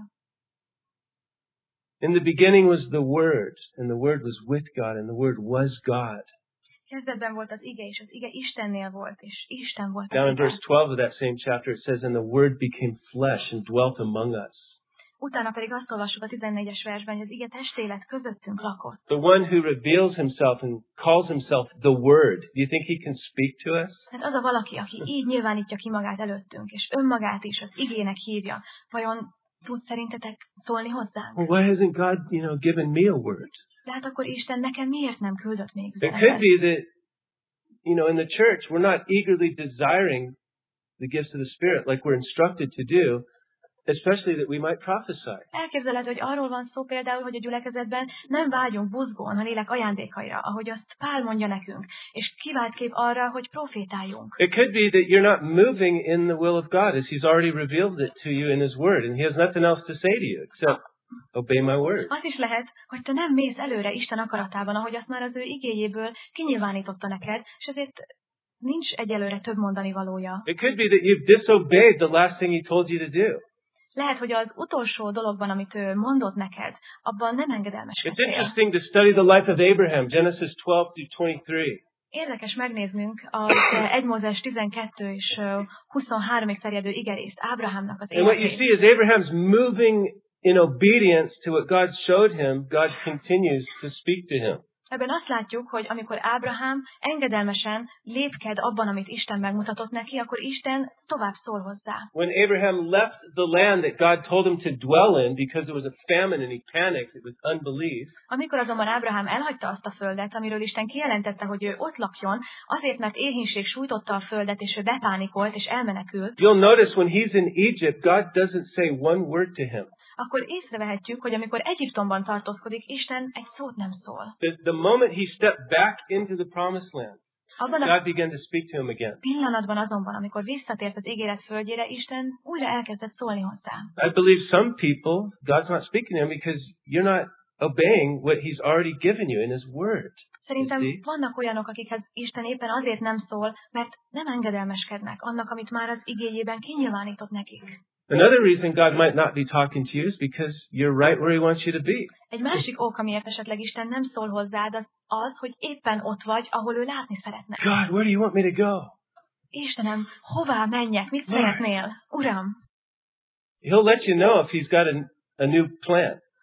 In the beginning was the Word, and the Word was with God, and the Word was God. Kezdetben volt az ige, és az ige Istennél volt, és Isten volt Down az in verse ige. twelve of that same chapter, it says, "And the Word became flesh and dwelt among us." Utána pedig azt olvassuk a tizennégyes versben, hogy az ige testélet közöttünk lakott. The one who reveals himself and calls himself the Word. Do you think He can speak to us? Tehát az a valaki, aki így nyilvánítja ki magát előttünk, és önmagát is az igének hívja, vajon tud szerintetek szólni hozzánk? Well, why hasn't God, you know, given me a word? De hát akkor Isten nekem miért nem küldött még It could üzenetet? be that, you know, in the church, we're not eagerly desiring the gifts of the Spirit like we're instructed to do, especially that we might prophesy. Elképzelhető, hogy arról van szó például, hogy a gyülekezetben nem vágyunk buzgón a lélek ajándékaira, ahogy azt Pál mondja nekünk, és kivált kép arra, hogy profétáljunk. It could be that you're not moving in the will of God as He's already revealed it to you in His Word, and He has nothing else to say to you except obey my word. Az is lehet, hogy te nem mész előre Isten akaratában, ahogy azt már az ő igéjéből kinyilvánította neked, és ezért nincs egyelőre több mondani valója. It could be that you've disobeyed the last thing He told you to do. Lehet, hogy az utolsó dologban, amit ő mondott neked, abban nem It's engedelmeskedtél. interesting to study the life of Abraham, Genesis twelve through twenty-three. Érdekes megnéznünk az egy Mózes tizenkettő és huszonháromig terjedő igerészt, Ábrahámnak az And what you életét. see is Abraham's moving in obedience to what God showed him, God continues to speak to him. Ebben azt látjuk, hogy amikor Ábrahám engedelmesen lépked abban, amit Isten megmutatott neki, akkor Isten tovább szól hozzá. When Abraham left the land that God told him to dwell in because it was a famine and he panicked, it was unbelief. Amikor azonban Ábrahám elhagyta azt a földet, amiről Isten kijelentette, hogy ő ott lakjon, azért, mert éhínség sújtotta a földet, és ő bepánikolt, és elmenekült, You'll notice when he's in Egypt, God doesn't say one word to him. akkor észrevehetjük, hogy amikor Egyiptomban tartózkodik, Isten egy szót nem szól. The, the moment he stepped back into the promised land, Abban a God began to speak to him again. pillanatban azonban, amikor visszatért az ígéret földjére, Isten újra elkezdett szólni hozzá. I believe some people, God's not speaking to them because you're not obeying what he's already given you in his word. Szerintem You see? vannak olyanok, akikhez Isten éppen azért nem szól, mert nem engedelmeskednek annak, amit már az igéjében kinyilvánított nekik. Another reason God might not be talking to you is because you're right where he wants you to be. Egy másik ok, amiért esetleg Isten nem szól hozzád, az az, hogy éppen ott vagy, ahol ő látni szeretne. God, where do you want me to go? Istenem, hová menjek? Mit Lord. szeretnél? Uram! He'll let you know if he's got a, a new plan.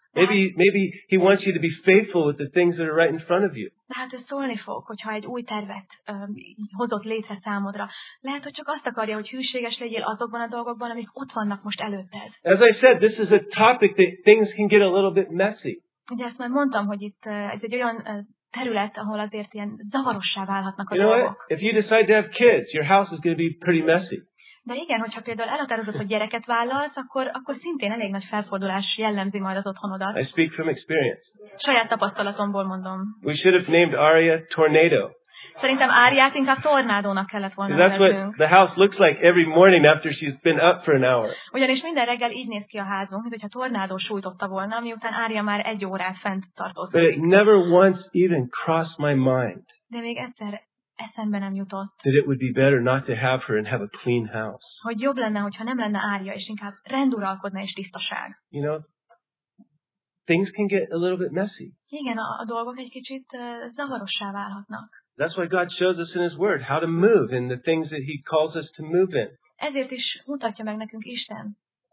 Maybe, maybe He wants you to be faithful with the things that are right in front of you. De hát ő szólni fog, hogyha egy új tervet um, hozott létre számodra. Lehet, hogy csak azt akarja, hogy hűséges legyél azokban a dolgokban, amik ott vannak most előtted. As I said, this is a topic that things can get a little bit messy. Ugye ezt már mondtam, hogy itt uh, ez egy olyan uh, terület, ahol azért ilyen zavarossá válhatnak a You know dolgok. what? If you decide to have kids, your house is going to be pretty messy. De igen, hogyha például elhatározod, hogy gyereket vállalsz, akkor, akkor szintén elég nagy felfordulás jellemzi majd az otthonodat. I speak from experience. Saját tapasztalatomból mondom. We should have named Aria Tornado. Szerintem Áriát inkább tornádónak kellett volna That's what neveznünk. the house looks like every morning after she's been up for an hour. Ugyanis minden reggel így néz ki a házunk, mint hogyha tornádó sújtotta volna, miután Ária már egy órát fent But tartózkodik. it never once even crossed my mind De még egyszer eszembe nem jutott, that it would be better not to have her and have a clean house. hogy jobb lenne, hogyha nem lenne Ária, és inkább renduralkodna és tisztaság. You know, things can get a little bit messy. Igen, a, a dolgok egy kicsit uh, zavarossá válhatnak. That's why God shows us in His Word how to move in the things that He calls us to move in. Ezért is mutatja meg nekünk Isten.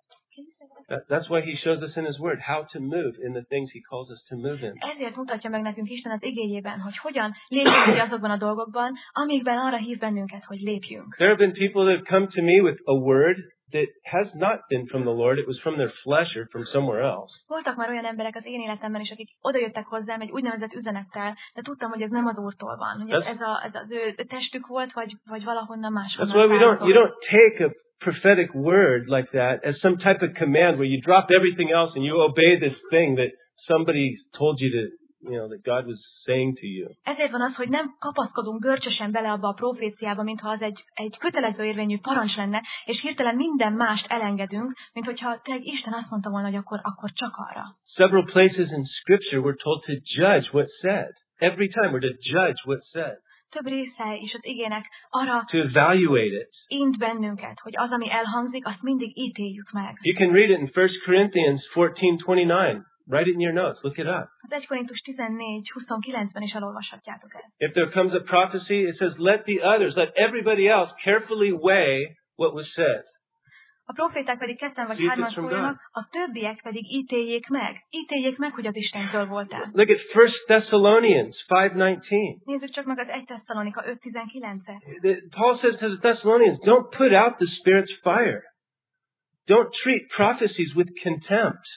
That, that's why He shows us in His Word how to move in the things He calls us to move in. Ezért mutatja meg nekünk Isten az igéjében, hogy hogyan lépjünk ki azokban a dolgokban, amikben arra hív bennünket, hogy lépjünk. There have been people that have come to me with a word that has not been from the Lord. It was from their flesh or from somewhere else. Voltak már olyan emberek az én életemben is, akik odajöttek hozzám egy úgynevezett üzenettel, de tudtam, hogy ez nem az Úrtól van. Hogy ez, ez, a, ez az ő testük volt, vagy, vagy valahonnan máshonnan. That's why we don't, you don't take a prophetic word like that as some type of command where you drop everything else and you obey this thing that somebody told you to, you know, that God was saying to you. Ezért van az, hogy nem kapaszkodunk görcsösen bele abba a proféciába, mintha az egy, egy kötelező érvényű parancs lenne, és hirtelen minden mást elengedünk, mint hogyha tényleg Isten azt mondta volna, hogy akkor, akkor csak arra. Several places in Scripture we're told to judge what's said. Every time we're to judge what's said. Több része is az igének arra To evaluate it. int bennünket, hogy az, ami elhangzik, azt mindig ítéljük meg. You can read it in First Corinthians fourteen twenty-nine. Write it in your notes. Look it up. Az egy Korintus tizennégy huszonkilencben is elolvashatjátok ezt. If there comes a prophecy, it says, let the others, let everybody else carefully weigh what was said. A proféták pedig ketten vagy Jesus hárman from szóljanak, a többiek pedig ítéljék meg. Ítéljék meg, hogy az Istentől voltál. Look at First Thessalonians five nineteen. Nézzük csak meg az egy Tesszalonika öt tizenkilencet. Paul says to the Thessalonians, don't put out the Spirit's fire. Don't treat prophecies with contempt.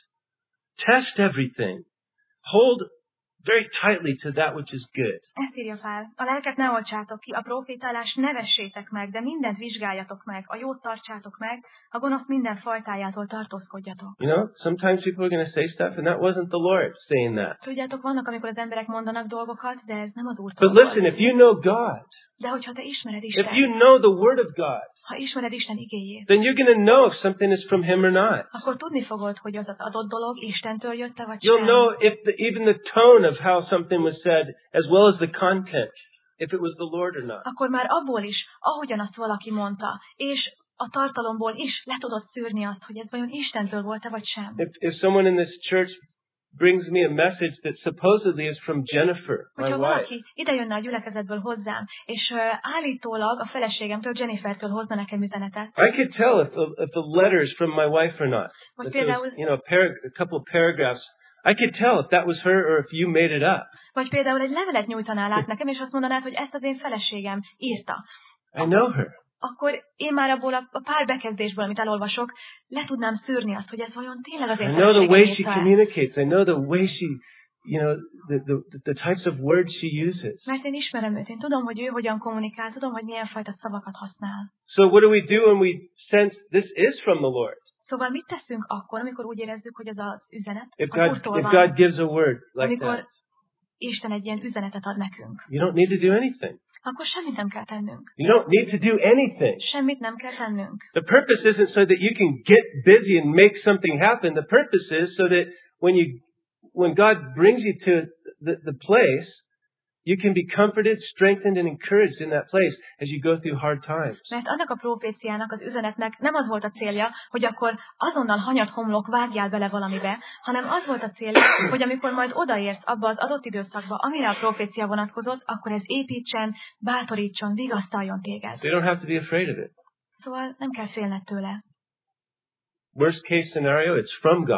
Test everything. Hold very tightly to that which is good. Ezt írja Pál. A lelket ne oltsátok ki, a profétálást ne vessétek meg, de mindent vizsgáljatok meg, a jót tartsátok meg, a gonosz minden fajtájától tartózkodjatok. You know, sometimes people are going to say stuff, and that wasn't the Lord saying that. Tudjátok, vannak, amikor az emberek mondanak dolgokat, de ez nem az Úrtól But volt. listen, if you know God, De hogyha te ismered if Istent, you know the Word of God, ha ismered Isten igéjét, then you're going to know if something is from Him or not. akkor tudni fogod, hogy az az adott dolog Istentől jött-e, vagy You'll sem. know if the, even the tone of how something was said, as well as the content, if it was the Lord or not. Akkor már abból is, ahogyan azt valaki mondta, és a tartalomból is le tudod szűrni azt, hogy ez vajon Istentől volt-e, vagy sem. If, if someone in this church brings me a message that supposedly is from Jennifer, my Hogyha wife, valaki ide jönne a gyülekezetből hozzám, és uh, állítólag a feleségemtől, Jennifertől hozna nekem üzenetet, I could tell if the, if the letter is from my wife or not. vagy If there was, például, you know, a, parag- a couple of paragraphs, I could tell if that was her or if you made it up. vagy például egy levelet nyújtanál át nekem, és azt mondanád, hogy ezt az én feleségem írta. I know her. Akkor én már abból a, a pár bekezdésből, amit elolvasok, le tudnám szűrni azt, hogy ez vajon tényleg az I én know the way she feleségem írta. communicates. I know the way she, you know, the, the, the types of words she uses. Mert én ismerem őt, én tudom, hogy ő hogyan kommunikál, tudom, hogy milyen fajta szavakat használ. So what do we do when we sense this is from the Lord? Szóval mit teszünk akkor, amikor úgy érezzük, hogy ez az üzenet If az God, Úrtól if van, God gives a word like amikor that, Isten egy ilyen üzenetet ad nekünk, you don't need to do anything. akkor semmit nem kell tennünk. You don't need to do anything. Semmit nem kell tennünk. The purpose isn't so that you can get busy and make something happen. The purpose is so that when you, when God brings you to the, the place, you can be comforted, strengthened, and encouraged in that place as you go through hard times. Mert annak a proféciának, az üzenetnek nem az volt a célja, hogy akkor azonnal hanyat homlok vágjál bele valamibe, hanem az volt a célja, hogy amikor majd odaérsz abba az adott időszakba, amire a profécia vonatkozott, akkor ez építsen, bátorítson, vigasztaljon téged. So you don't have to be afraid of it. Szóval nem kell félned tőle. Worst case scenario, it's from God.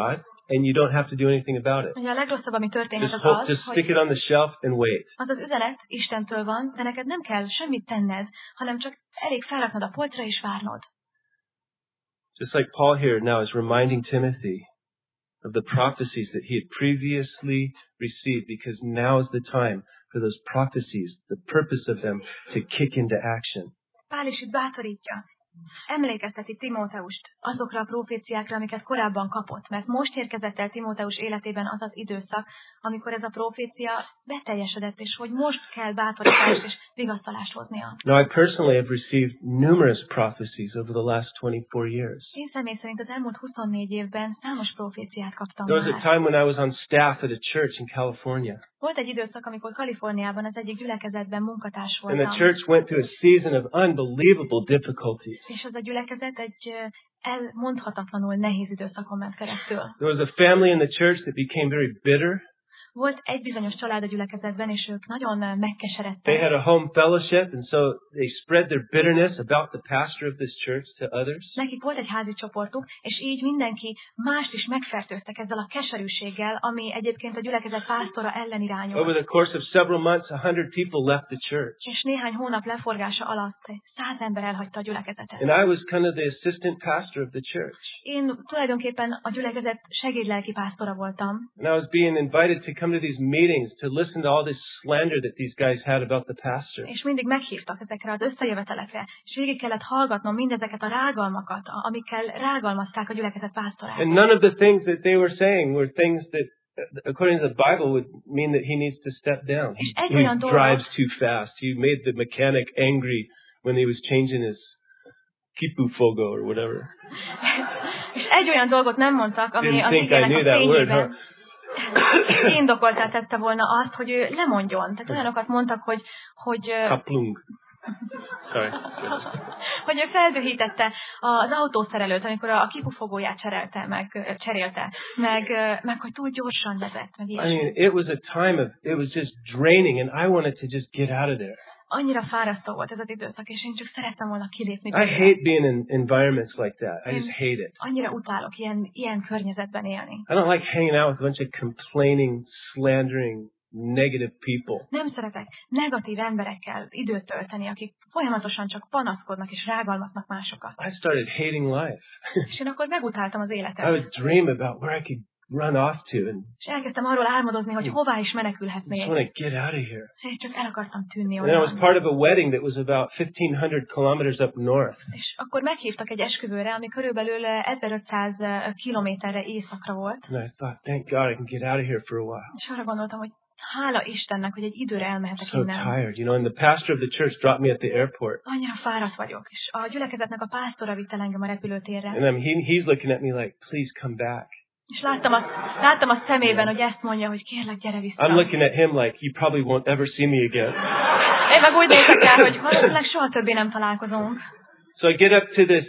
and you don't have to do anything about it. Ugye a legrosszabb, ami történhet Just, az hope, az, just hogy stick it on the shelf and wait. az az üzenet Istentől van, de neked nem kell semmit tenned, hanem csak elég felraknod a polcra és várnod. Just like Paul here now is reminding Timothy of the prophecies that he had previously received, because now is the time for those prophecies, the purpose of them, to kick into action. Pál is itt bátorítja. Emlékezteti Timóteust azokra a proféciákra, amiket korábban kapott, mert most érkezett el Timóteus életében az az időszak, amikor ez a profécia beteljesedett, és hogy most kell bátorítást és vigasztalást hoznia. Now I personally have received numerous prophecies over the last twenty-four years. Én személy szerint az elmúlt huszonnégy évben számos proféciát kaptam There was a már. time when I was on staff at a church in California. Volt egy időszak, amikor Kaliforniában az egyik gyülekezetben munkatárs And the voltam. church went through a season of unbelievable difficulties. És az a gyülekezet egy ö, elmondhatatlanul nehéz időszakon ment keresztül. There was a family in the church that became very bitter. Volt egy bizonyos család a gyülekezetben, és ők nagyon ö, They megkeseredtek. had a home fellowship, and so they spread their bitterness about the pastor of this church to others. Nekik volt egy házi csoportuk, és így mindenki mást is megfertőztek ezzel a keserűséggel, ami egyébként a gyülekezet pásztora ellen Over irányult. the course of several months, a hundred people left the church. És néhány hónap leforgása alatt száz ember elhagyta a gyülekezetet. And I was kind of the assistant pastor of the church. Én tulajdonképpen a gyülekezet segédlelki pásztora voltam, And I was being invited to come to these meetings to listen to all this slander that these guys had about the pastor. és mindig meghívtak ezekre az összejövetelekre, és végig kellett hallgatnom mindezeket a rágalmakat, a- amikkel rágalmazták a gyülekezet pásztorát. And none of the things that they were saying were things that, according to the Bible, would mean that he needs to step down. He, És egy he olyan dolog- drives too fast. He made the mechanic angry when he was changing his kipufogo or whatever. És egy olyan dolgot nem mondtak, ami Didn't az think I igének knew a that word, fényében huh? indokoltá tette volna azt, hogy ő lemondjon. Tehát olyanokat mondtak, hogy, hogy, ö, Kaplung. Sorry. hogy ő feldühítette az autószerelőt, amikor a kipufogóját cserélte, meg, ö, cserélte, meg, ö, meg hogy túl gyorsan vezet, meg I ilyesmi. mean, it was a time of, it was just draining, and I wanted to just get out of there. Annyira fárasztó volt ez az időszak, és én csak szerettem volna kilépni I belőle. hate being in environments like that. I just hate it. Annyira utálok ilyen, ilyen környezetben élni. I don't like hanging out with a bunch of complaining, slandering, negative people. Nem szeretek negatív emberekkel időt tölteni, akik folyamatosan csak panaszkodnak és rágalmaznak másokat. I started hating life. És én akkor megutáltam az I életet. would dream about where I could run off to and És elkezdtem arról álmodozni, hogy hová is menekülhetnék. just want to get out of here. És csak el akartam tűnni And then I was onnan. part of a wedding that was about fifteen hundred kilometers up north. És akkor meghívtak egy esküvőre, ami körülbelül ezerötszáz kilométerre északra volt. And I thought, thank God I can get out of here for a while. És arra gondoltam, hogy hála Istennek, hogy egy időre elmehetek So innen. tired, you know, and the pastor of the church dropped me at the airport. Annyira fáradt vagyok. És a gyülekezetnek a pásztora vitt el engem a repülőtérre. And then he, he's looking at me like, please come back. És láttam a, láttam a szemében, hogy ezt mondja, hogy kérlek, gyere vissza. I'm looking at him like, you probably won't ever see me again. Én meg úgy nézek el, hogy valószínűleg soha többé nem találkozunk. So I get up to this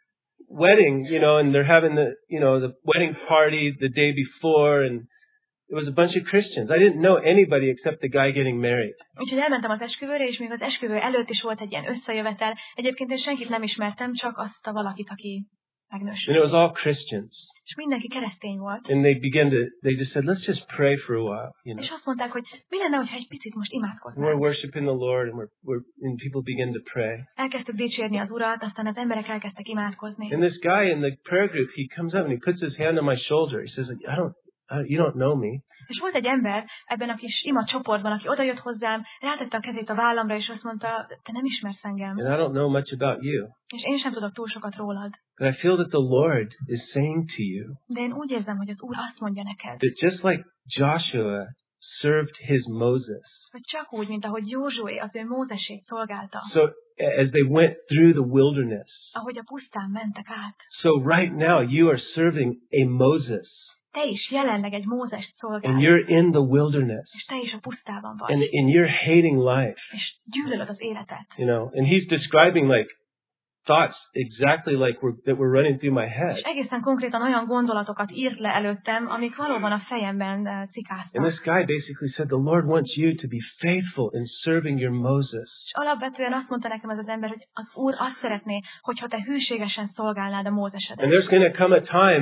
wedding, you know, and they're having the, you know, the wedding party the day before, and it was a bunch of Christians. I didn't know anybody except the guy getting married. Úgyhogy elmentem az esküvőre, és még az esküvő előtt is volt egy ilyen összejövetel. Egyébként én senkit nem ismertem, csak azt a valakit, aki And megnősült. it was all Christians. És mindenki keresztény volt. And they began to, they just said, let's just pray for a while, you know. És azt mondták, hogy mi lenne, hogyha egy picit most And we're imádkoznánk. worshiping the Lord, and we're, we're, and people begin to pray. Elkezdtük dicsérni az Urat, aztán az emberek elkezdtek imádkozni. And this guy in the prayer group, he comes up and he puts his hand on my shoulder. He says, I don't, I, you don't know me. És volt egy ember ebben a kis ima csoportban, aki odajött hozzám, rátette a kezét a vállamra, és azt mondta, te nem ismersz engem, And I don't know much about you. és én sem tudok túl sokat rólad. But I feel that the Lord is saying to you De én úgy érzem, hogy az Úr azt mondja neked, that just like Joshua served his Moses, hogy csak úgy, mint ahogy Józsué az ő Mózesét szolgálta, so as they went through the wilderness, ahogy a pusztán mentek át, so right now you are serving a Moses, te is jelenleg egy Mózest and szolgálsz, you're in the wilderness, és te is a pusztában and, vagy, and you're hating life, és gyűlölöd az életet. you know. And he's describing like thoughts exactly like we're, that were running through my head. És egészen konkrétan olyan gondolatokat írt le előttem, amik valóban a fejemben eh, And cikáztak. this guy basically said, the Lord wants you to be faithful in serving your Moses. És alapvetően azt mondta nekem ez az ember, hogy az Úr azt szeretné, hogyha te hűségesen szolgálnád a Mózesedet. And there's going to come a time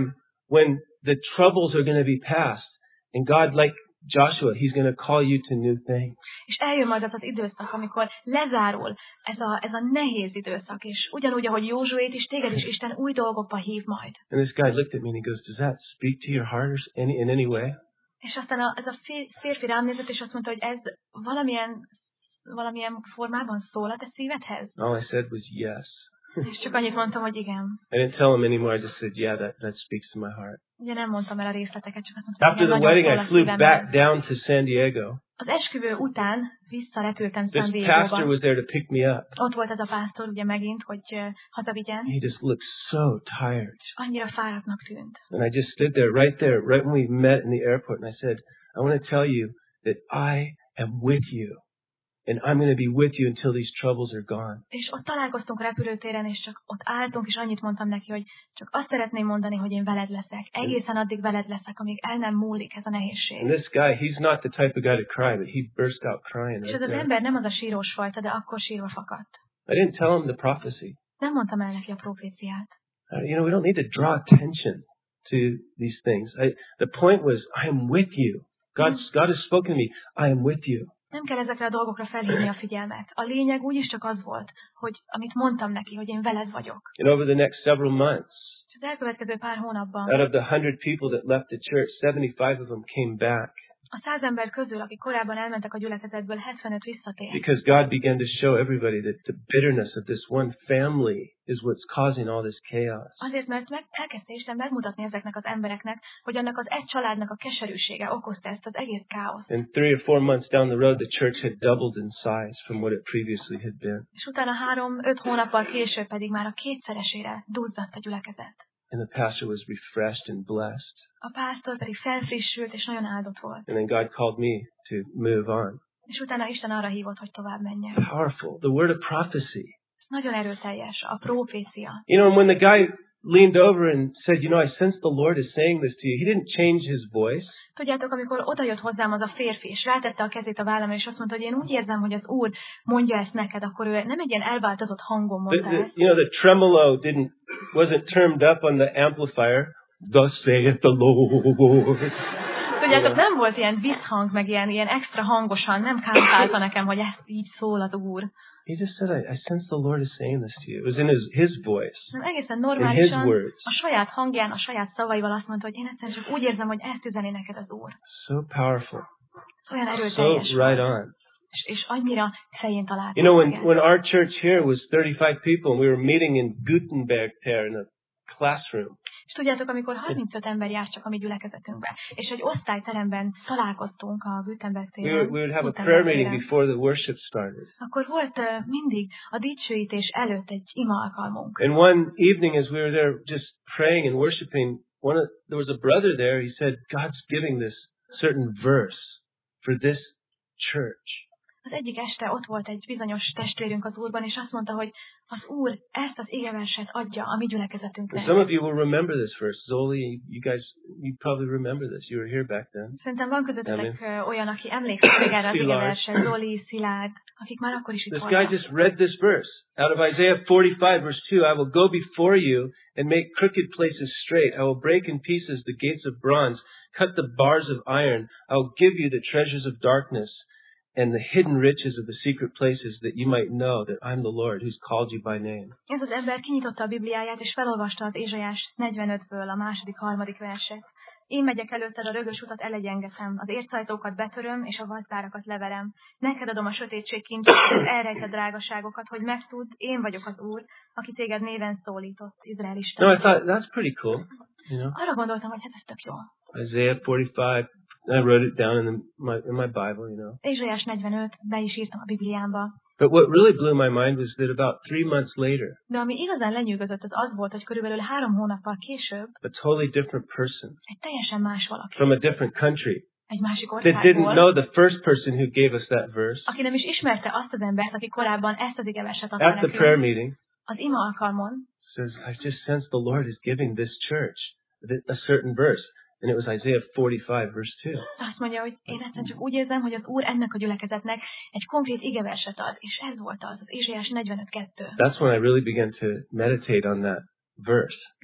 when the troubles are going to be past, and God, like Joshua, He's going to call you to new things. És eljön majd az az időszak, amikor lezárul ez a, ez a nehéz időszak, és ugyanúgy, ahogy Józsuét is, téged is Isten új dolgokba hív majd. And this guy looked at me and he goes, does that speak to your heart any, in any way? És aztán a, ez a férfi rám nézett, és azt mondta, hogy ez valamilyen, valamilyen formában szól a te szívedhez? All I said was yes. És csak annyit mondtam, hogy igen. I didn't tell him anymore. I just said, yeah, that, that speaks to my heart. Ugye nem mondtam el a részleteket, csak azt mondtam, After the wedding, I flew back down to San Diego. Az esküvő után visszarepültem San This pastor Diego-ba. was there to pick me up. Ott volt ez a pásztor, ugye megint, hogy uh, hazavigyen. He just looked so tired. És annyira fáradtnak tűnt. And I just stood there, right there, right when we met in the airport, and I said, I want to tell you that I am with you. And I'm going to be with you until these troubles are gone. És ott találkoztunk repülőtéren, és csak ott álltunk, és annyit mondtam neki, hogy csak azt szeretném mondani, hogy én veled leszek. Egészen addig veled leszek, amíg el nem múlik ez a nehézség. And this guy, he's not the type of guy to cry, but he burst out crying. És Right ez az there. ember nem az a sírós fajta, de akkor sírva fakadt. I didn't tell him the prophecy. Nem mondtam el neki a proféciát. Uh, you know, we don't need to draw attention to these things. I, the point was, I am with you. God, God has spoken to me. I am with you. Nem kell ezekre a dolgokra felhívni a figyelmet. A lényeg úgyis csak az volt, hogy amit mondtam neki, hogy én veled vagyok. And over the next several months, És az elkövetkező pár hónapban out of the hundred people that left the church, seventy-five of them came back. a száz ember közül, akik korábban elmentek a gyülekezetből, hetvenöt visszatért. Because God began to show everybody that the bitterness of this one family is what's causing all this chaos. Azért, mert meg, elkezdte Isten megmutatni ezeknek az embereknek, hogy annak az egy családnak a keserűsége okozta ezt az egész káoszt. And three or four months down the road, the church had doubled in size from what it previously had been. És utána három-öt hónappal később pedig már a kétszeresére duzzadt a gyülekezet. And the pastor was refreshed and blessed. A pásztor pedig felfrissült és nagyon áldott volt. And then God called me to move on. És utána Isten arra hívott, hogy tovább menjek. Powerful. The word of prophecy. Ez nagyon erőteljes, a profécia. You know, when the guy leaned over and said, you know, I sense the Lord is saying this to you, he didn't change his voice. Tudjátok, amikor odajött hozzám az a férfi, és rátette a kezét a vállamra, és azt mondta, hogy én úgy érzem, hogy az Úr mondja ezt neked, akkor ő nem egy ilyen elváltozott hangon The, mondta the, ezt. you know, the tremolo didn't wasn't turned up on the amplifier. Thus saith the Lord. Tudjátok, nem volt ilyen visszhang, meg ilyen, ilyen extra hangosan, nem kántálta nekem, hogy ezt így szól az Úr. He just said, I, I sense the Lord is saying this to you. It was in his, his voice, Nem egészen in his normálisan, words. a saját hangján, a saját szavaival azt mondta, hogy én egyszerűen csak úgy érzem, hogy ezt üzeni neked az Úr. So powerful. Olyan So erőteljes right volt. on. És, és annyira fején találtam. You know, when, when our church here was thirty-five people and we were meeting in Gutenberg there in a classroom, És tudjátok, amikor harmincöt ember járt csak a mi gyülekezetünkbe, és egy osztályteremben találkoztunk a Gutenberg we, téren, would, we would have a Gutenberg prayer meeting téren, before the worship started. akkor volt uh, mindig a dicsőítés előtt egy ima alkalmunk. And one evening as we were there just praying and worshiping, one of, there was a brother there, he said, God's giving this certain verse for this church. Az egyik este ott volt egy bizonyos testvérünk az Úrban, és azt mondta, hogy az Úr ezt az igeverset adja a mi And gyülekezetünknek. some of you will remember this verse. Zoli, you guys, you probably remember this. You were here back then. Szerintem van közöttetek Amen. uh, olyan, aki emlékszik még erre az Szilárd. igeverset, Zoli, Szilárd, akik már akkor is itt This guy voltak. just read this verse out of Isaiah forty-five, verse two. I will go before you and make crooked places straight. I will break in pieces the gates of bronze, cut the bars of iron. I will give you the treasures of darkness and the hidden riches of the secret places, that you might know that I'm the Lord who's called you by name. Ez az ember kinyitotta a Bibliáját, és felolvasta az Ézsaiás negyvenötből a második, harmadik verset. Én megyek előtted, a rögös utat elegyengetem, az ércajtókat betöröm, és a vaszdárakat leverem. Neked adom a sötétség kincsét, az elrejtett drágaságokat, hogy megtudd, én vagyok az Úr, aki téged néven szólított, Izrael Isten. No, I thought that's pretty cool. You know, Arra gondoltam, hogy hát ez tök jó. Isaiah forty-five. I wrote it down in the, my in my Bible. You know. Ézsaiás negyvenöt, be is írtam a Bibliámba. But what really blew my mind was that about three months later, De ami igazán lenyűgözött, az az volt, hogy körülbelül három hónappal később a totally different person egy teljesen más valaki, from a different country egy másik that didn't országból, know the first person who gave us that verse aki nem is ismerte azt az embert, aki korábban ezt az igeverset adta at the prayer nekünk, meeting az ima alkalmon, says, I just sense the Lord is giving this church a certain verse. And it was Isaiah forty-five, verse two. azt mondja, hogy én egyszerűen csak úgy érzem, hogy az Úr ennek a gyülekezetnek egy konkrét igeverset ad, és ez volt az, az Ézsaiás negyvenöt kettő. That's when I really began to meditate on that verse.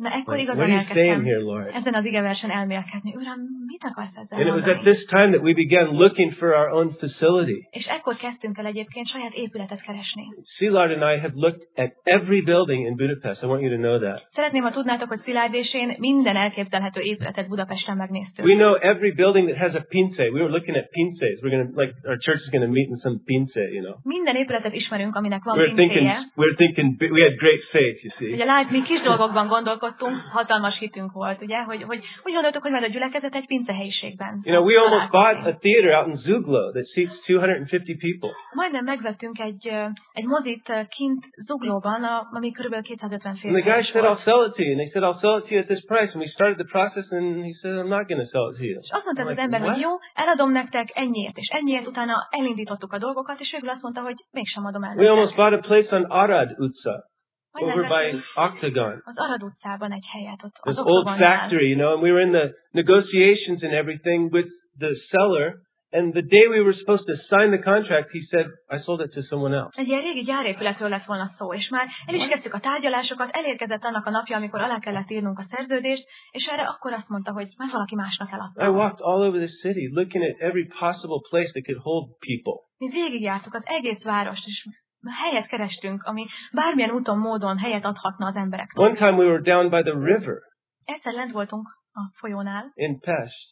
Na ekkor Like, igazán what are you saying elkezdtem here, Lord? ezen az igeversen elmélkedni. Uram, mit akarsz ezzel And it was at mondani? this time that we began looking for our own facility. És ekkor kezdtünk el egyébként saját épületet keresni. Szilárd and I have looked at every building in Budapest. I want you to know that. Szeretném, ha tudnátok, hogy Szilárd és én minden elképzelhető épületet Budapesten megnéztük. We know every building that has a pince. We were looking at pinces. We're going to, like, our church is going to meet in some pince, you know. Minden épületet ismerünk, aminek van We were thinking, pincéje. we were thinking, we had great faith, you see. Ugye lát, mi kis dolgokban gondolkodtunk, hatalmas hitünk volt, ugye, hogy, hogy úgy gondoltuk, hogy majd a gyülekezet egy pincehelyiségben. You know, we almost bought a theater out in Zuglo that seats two hundred fifty people. Majdnem megvettünk egy, ö, egy mozit ö, kint Zuglóban, a- ami kb. kétszázötven And the guy férfi said, I'll volt. sell it to you. And they said, I'll sell it to you at this price. And we started the process and he said, I'm not going to sell it to you. És azt mondta I'm az like, ember, what? hogy jó, eladom nektek ennyiért, és ennyiért utána elindítottuk a dolgokat, és végül azt mondta, hogy mégsem adom el We almost nektek. bought a place on Arad utca, Majdnem over by vettünk Octagon. az Arad utcában egy helyet, ott az This old Oktogonnál. factory, you know, and we were in the negotiations and everything with the seller. And the day we were supposed to sign the contract, he said, I sold it to someone else. Egy ilyen régi gyárépületről lett volna szó, és már el is kezdtük a tárgyalásokat, elérkezett annak a napja, amikor alá kellett írnunk a szerződést, és erre akkor azt mondta, hogy már valaki másnak I eladta. walked all over the city looking at every possible place that could hold people. Mi végigjártuk az egész várost, és helyet kerestünk, ami bármilyen úton, módon helyet adhatna az embereknek. One time we were down by the river Egyszer lent voltunk a folyónál, in Pest.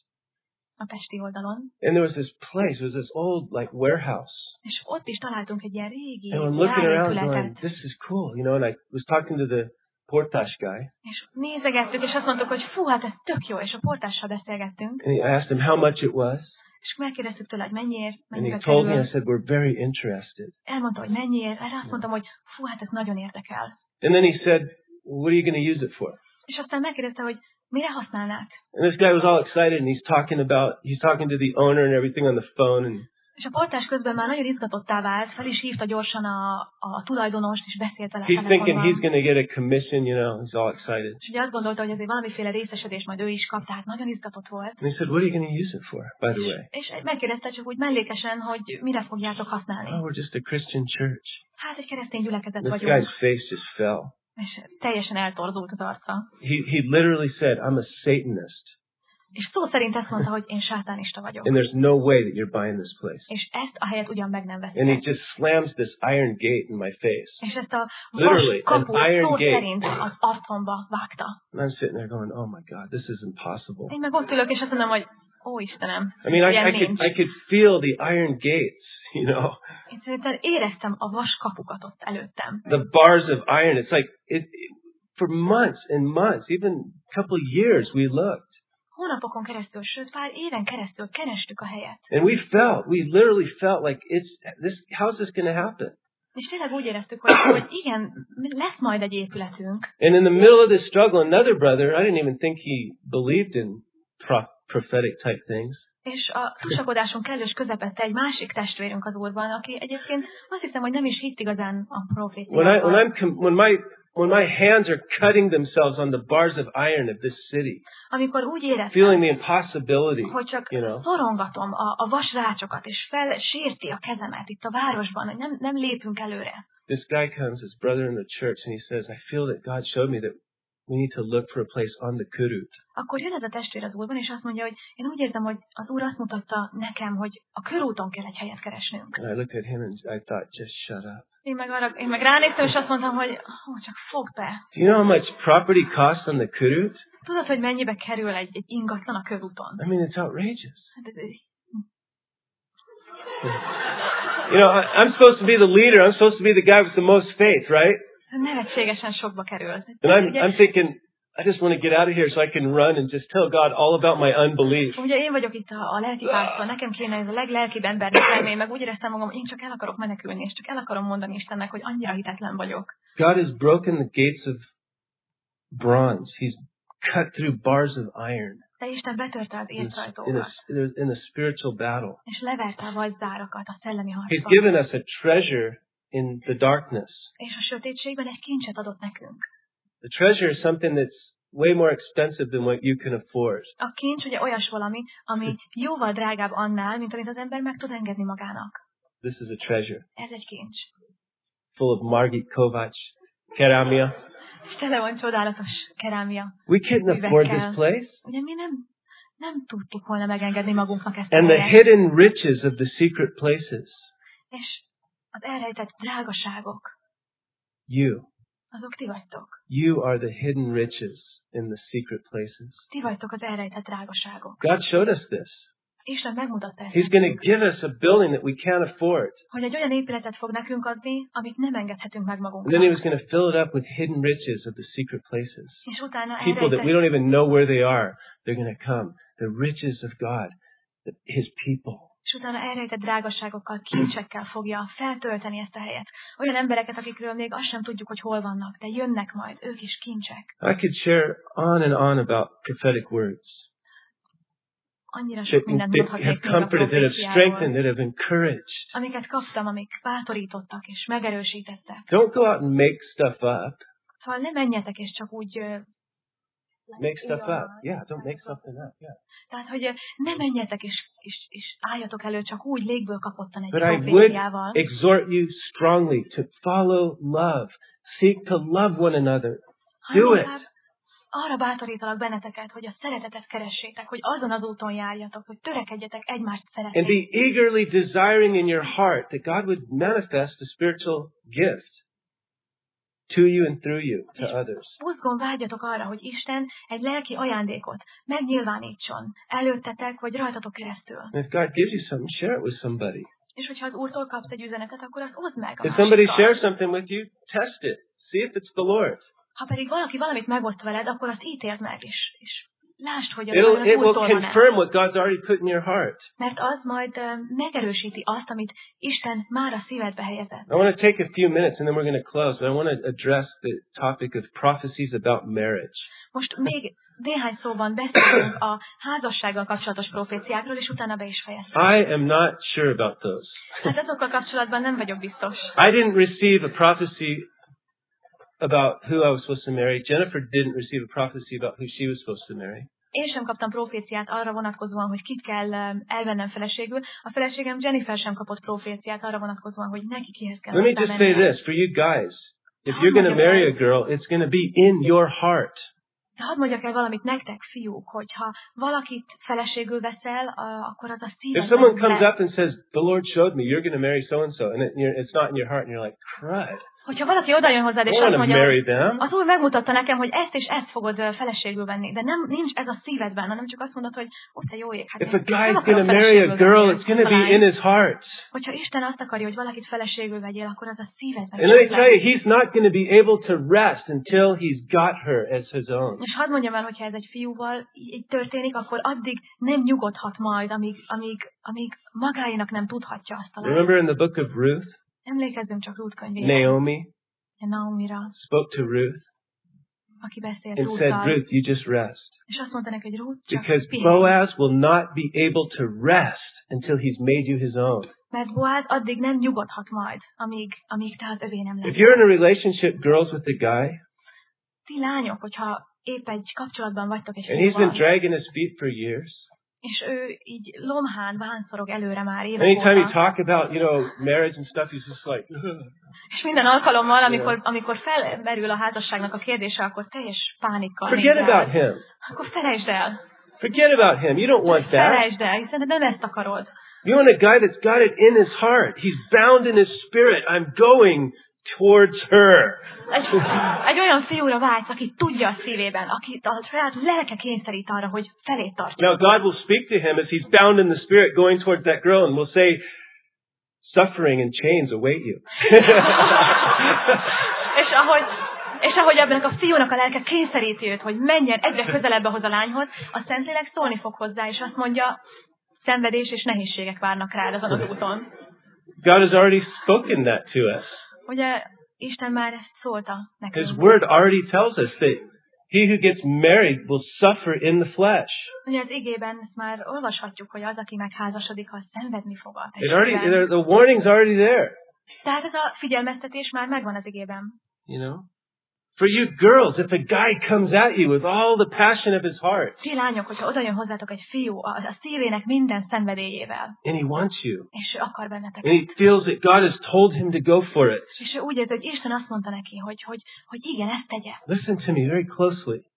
a pesti oldalon, And there was this place, it was this old like warehouse. és ott is találtunk egy ilyen régi And I'm looking around going, járépületet. this is cool, you know, and I was talking to the portage guy. És nézegettük, és azt mondtuk, hogy fú, hát ez tök jó, és a portással beszélgettünk, And I asked him how much it was. és megkérdeztük tőle, hogy mennyiért, And mennyibe he told me, I kerül. said, we're very interested. Elmondta, hogy mennyiért, erre azt mondtam, hogy fú, hát ez nagyon érdekel. And then he said, what are you going to use it for? És aztán megkérdezte, hogy mire használnák. And this guy was all excited and he's talking about, he's talking to the owner and everything on the phone. And És a portás közben már nagyon izgatottá vált, fel is hívta gyorsan a, a tulajdonost, és beszélt vele he's thinking telefonban. he's going to get a commission, you know, he's all excited. És ugye azt gondolta, hogy azért valamiféle részesedés majd ő is kap, tehát nagyon izgatott volt. And he said, what are you going to use it for, by the way? És, és megkérdezte csak úgy mellékesen, hogy mire fogjátok használni. Oh, we're just a Christian church. Hát egy keresztény gyülekezet This vagyunk. guy's face just fell. És teljesen eltorzult az arca. He, he literally said, I'm a Satanist. És szó szerint azt mondta, hogy én sátánista vagyok. And there's no way that you're buying this place. És ezt a helyet ugyan meg nem And he veszik. just slams this iron gate in my face. És ezt a Literally, vas kaput an iron szó gate. szerint az arcomba vágta. And I'm sitting there going, oh my God, this is impossible. Én meg ott ülök, és azt mondom, hogy ó Istenem, I mean, I, ilyen I could nincs. I could feel the iron gates, you know, Én szerintem éreztem a vas kapukat ott előttem. the bars of iron. It's like it, it for months and months, even a couple of years, we looked. Hónapokon keresztül, sőt pár éven keresztül kerestük a helyet. And we felt, we literally felt like it's this. How's this going to happen? És tényleg úgy éreztük, hogy, hogy igen, lesz majd egy épületünk. And in the middle of this struggle, another brother, I didn't even think he believed in pro- prophetic type things. És a tusakodásunk kellős közepette egy másik testvérünk az Úrban, aki egyébként azt hiszem, hogy nem is hitt igazán a When I proféciákban. when I'm com- when my when my hands are cutting themselves on the bars of iron of this city, Amikor úgy éreztem, feeling the impossibility, hogy csak you know. szorongatom a, a vasrácsokat, és felsérti a kezemet itt a városban, hogy nem, nem lépünk előre. This guy comes, this brother in the church, and he says, I feel that God showed me that we need to look for a place on the Kurut. Akkor jön ez a testvér az Úrban, és azt mondja, hogy én úgy érzem, hogy az Úr azt mutatta nekem, hogy a körúton kell egy helyet keresnünk. And I looked at him and I thought, just shut up. Én meg, arra, én meg ránéztem, és azt mondtam, hogy ó, csak fogd be. Do you know how much property costs on the Kurut? Tudod, hogy mennyibe kerül egy, egy ingatlan a körúton? I mean, it's outrageous. Hát ez, ez- You know, I, I'm supposed to be the leader. I'm supposed to be the guy with the most faith, right? nevetségesen sokba kerül. And I'm, Ugye, I'm thinking, I just want to get out of here so I can run and just tell God all about my unbelief. ugye én vagyok itt a, a lelki pásztor, nekem kéne ez a leglelkibb embernek lenni, én meg úgy éreztem magam, hogy én csak el akarok menekülni, és csak el akarom mondani Istennek, hogy annyira hitetlen vagyok. God has broken the gates of bronze. He's cut through bars of iron De Isten betörte az in a, in a, ércajtókat, in a spiritual battle. és leverte a vajzárakat a szellemi He's harcban. given us a treasure in the darkness. És a sötétségben egy kincset adott nekünk. The treasure is something that's way more expensive than what you can afford. A kincs ugye olyas valami, ami jóval drágább annál, mint amit az ember meg tud engedni magának. This is a treasure Ez egy kincs. full of Margit Kovács, kerámia. És tele van csodálatos kerámia We couldn't afford this művekkel. place. Ugye mi nem, nem tudtuk volna megengedni magunknak ezt a And the helyet. hidden riches of the secret places. És az elrejtett drágaságok, You. azok ti vagytok. You are the hidden riches in the secret places. Ti vagytok az elrejtett drágaságok. God showed us this. Isten megmutatta ezt. He's going to give us a building that we can't afford. Hogy egy olyan épületet fog nekünk adni, amit nem engedhetünk meg And then magunknak. he was going to fill it up with hidden riches of the secret places. És utána People that we elrejtett, don't even know where they are, they're going to come. The riches of God, his people. és utána elrejtett drágaságokkal, kincsekkel fogja feltölteni ezt a helyet. Olyan embereket, akikről még azt sem tudjuk, hogy hol vannak, de jönnek majd, ők is kincsek. I could share on and on about prophetic words. Annyira That sok mindent that mondhatnék have még a comforted, that have proféciáról, strengthened, that have encouraged. amiket kaptam, amik bátorítottak és megerősítettek. Don't go out and make stuff up. Szóval ne menjetek és csak úgy... ö, Make stuff up. Yeah, don't make something up. Yeah. Tehát, hogy ö, ne menjetek és, és, és álljatok elő csak úgy légből kapottan egy But I would proféciával. exhort you strongly to follow love. Seek to love one another. hanem Do it. inkább arra bátorítalak benneteket, hogy a szeretetet keressétek, hogy azon az úton járjatok, hogy törekedjetek egymást And szeretni. be eagerly desiring in your heart that God would manifest the spiritual gift to you and through you to others. Buzgón vágyatok arra, hogy Isten egy lelki ajándékot megnyilvánítson előttetek, vagy rajtatok keresztül. And if God gives you something, share it with somebody. És hogyha az Úrtól kapsz egy üzenetet, akkor azt oszd meg a If somebody másikkal. shares something with you, test it. See if it's the Lord. Ha pedig valaki valamit megoszt veled, akkor azt ítéld meg is. És lásd, hogy az It'll, az it will Úrtól van-e. confirm what God's already put in your heart. Mert az majd uh, megerősíti azt, amit Isten már a szívedbe helyezett. I want to take a few minutes and then we're going to close, but I want to address the topic of prophecies about marriage. Most még néhány szóban beszélünk a házassággal kapcsolatos proféciákról, és utána be is fejeztem. I am not sure about those. Hát azokkal kapcsolatban nem vagyok biztos. I didn't receive a prophecy about who I was supposed to marry. Jennifer didn't receive a prophecy about who she was supposed to marry. Én sem kaptam proféciát arra vonatkozóan, hogy kit kell um, elvennem feleségül. A feleségem Jennifer sem kapott proféciát arra vonatkozóan, hogy neki kihez kell Let me aztán just say mennie. this for you guys. If you're going to marry a girl, it's going to be in your heart. De hadd mondjak el valamit nektek, fiúk, hogyha valakit feleségül veszel, uh, akkor az a If szívedben someone comes lesz. up and says, "The Lord showed me you're going to marry so and so," and it, you're, it's not in your heart, and you're like, "Crud! Hogyha valaki oda jön hozzád, I és don't azt want to mondja, marry hogy them." az Úr megmutatta nekem, hogy ezt és ezt fogod ö, feleségül venni, de nem, nincs ez a szívedben, hanem csak azt mondod, hogy ott a jó ég. Hát If én a nem guy's akarok going to marry a feleségül girl, venni it's going to ezt a be in lányt. his heart. Hogyha Isten azt akarja, hogy valakit feleségül vegyél, akkor az a szívedben And let me is tell you, lesz. he's not going to be able to rest until he's got her as his own. És hadd mondjam el, hogyha ez egy fiúval így történik, akkor addig nem nyugodhat majd, amíg, amíg, amíg magáénak nem tudhatja azt a lányt. Remember in the book of Ruth, Emlékezzünk csak Ruth könyvére. Naomi Naomira, spoke to Ruth aki beszélt and said, Ruth-tal, "Ruth, you just rest." és azt mondta neki, hogy Ruth, csak Because pihenj. Boaz will not be able to rest until he's made you his own. Mert Boaz addig nem nyugodhat majd, amíg, amíg te az övé nem If lesz. you're in a relationship, girls, with a guy, Ti lányok, hogyha épp egy kapcsolatban vagytok egy and he's been fiúval, dragging his feet for years, és ő így lomhán vánszorog előre már évek anytime you óta, talk about, you know, marriage and stuff, he's just like, és minden alkalommal, amikor, amikor felmerül a házasságnak a kérdése, akkor teljes pánikkal forget néz about rá. him. Akkor felejtsd el. Forget about him. You don't want that. Felejtsd el, hiszen nem ezt akarod. You want a guy that's got it in his heart. He's bound in his spirit. I'm going towards her. Egy, egy olyan fiúra vágysz, aki tudja a szívében, aki a saját lelke kényszerít arra, hogy felé tartja. Now God will speak to him as he's bound in the spirit going towards that girl and will say, suffering and chains await you. és ahogy És ahogy ebben a fiúnak a lelke kényszeríti őt, hogy menjen egyre közelebb ahhoz a lányhoz, a Szentlélek szólni fog hozzá, és azt mondja, szenvedés és nehézségek várnak rád azon az úton. God has already spoken that to us. Ugye Isten már ezt szólta nekünk. His word already tells us that he who gets married will suffer in the flesh. Ugye az igében ezt már olvashatjuk, hogy az, aki megházasodik, az szenvedni fog a It already, testében. the warning's already there. Tehát ez a figyelmeztetés már megvan az igében. You know? For you girls, if a guy comes at you with all the passion of his heart, Ti lányok, hogyha oda jön hozzátok egy fiú a, a szívének minden szenvedélyével, and he wants you, és ő akar bennetek, and he feels that God has told him to go for it, és ő úgy érzi, hogy Isten azt mondta neki, hogy, hogy, hogy igen, ezt tegye. listen to me very closely.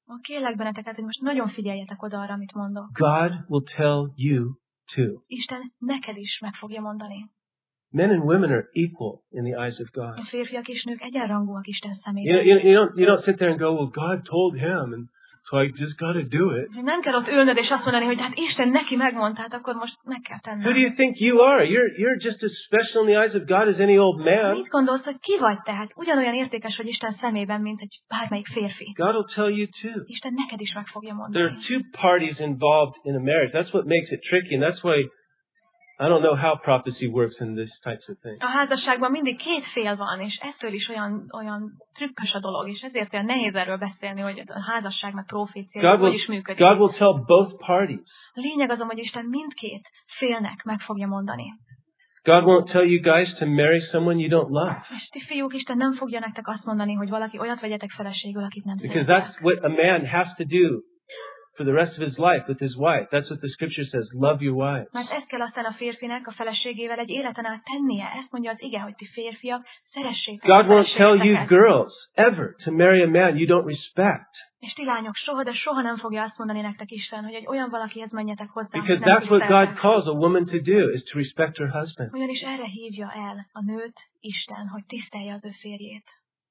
Kérlek benneteket, hogy most nagyon figyeljetek oda arra, amit mondok. God will tell you too. Isten neked is meg fogja mondani. Men and women are equal in the eyes of God. A férfiak és nők egyenrangúak Isten You, szemében. you, you, don't, you don't sit there and go, well, God told him, and so I just got to do it. Nem kell ott ülnöd és azt mondani, hogy hát Isten neki megmondta, hát akkor most meg kell Who do tennem. you think you are? You're, you're just as special in the eyes of God as any old man. Mit gondolsz, hogy ki vagy te? Hát ugyanolyan értékes vagy Isten szemében, mint egy bármelyik férfi. God will tell you too. Isten neked is meg fogja There mondani. are two parties involved in a marriage. That's what makes it tricky, and that's why I don't know how prophecy works in these types of things. A házasságban mindig két fél van, és ettől is olyan, olyan trükkös a dolog, és ezért olyan nehéz erről beszélni, hogy a házasság meg profécia, God hogy will, is működik. God will tell both parties. A lényeg azon, hogy Isten mindkét félnek meg fogja mondani. God won't tell you guys to marry someone you don't love. És ti fiúk, Isten nem fogja nektek azt mondani, hogy valaki olyat vegyetek feleségül, akit nem Because szerettek. that's what a man has to do for the rest of his life with his wife. That's what the scripture says. Love your wives. Mert ezt kell aztán a férfinek a feleségével egy életen át tennie. Ezt mondja az ige, hogy ti férfiak szeressétek a God won't tell you feleségeteket. girls ever to marry a man you don't respect. És ti lányok soha, de soha nem fogja azt mondani nektek Isten, hogy egy olyan valakihez menjetek hozzá, Because akit nem that's what God tiszteltek. calls a woman to do, is to respect her husband. Ugyanis erre hívja el a nőt Isten, hogy tisztelje az ő férjét.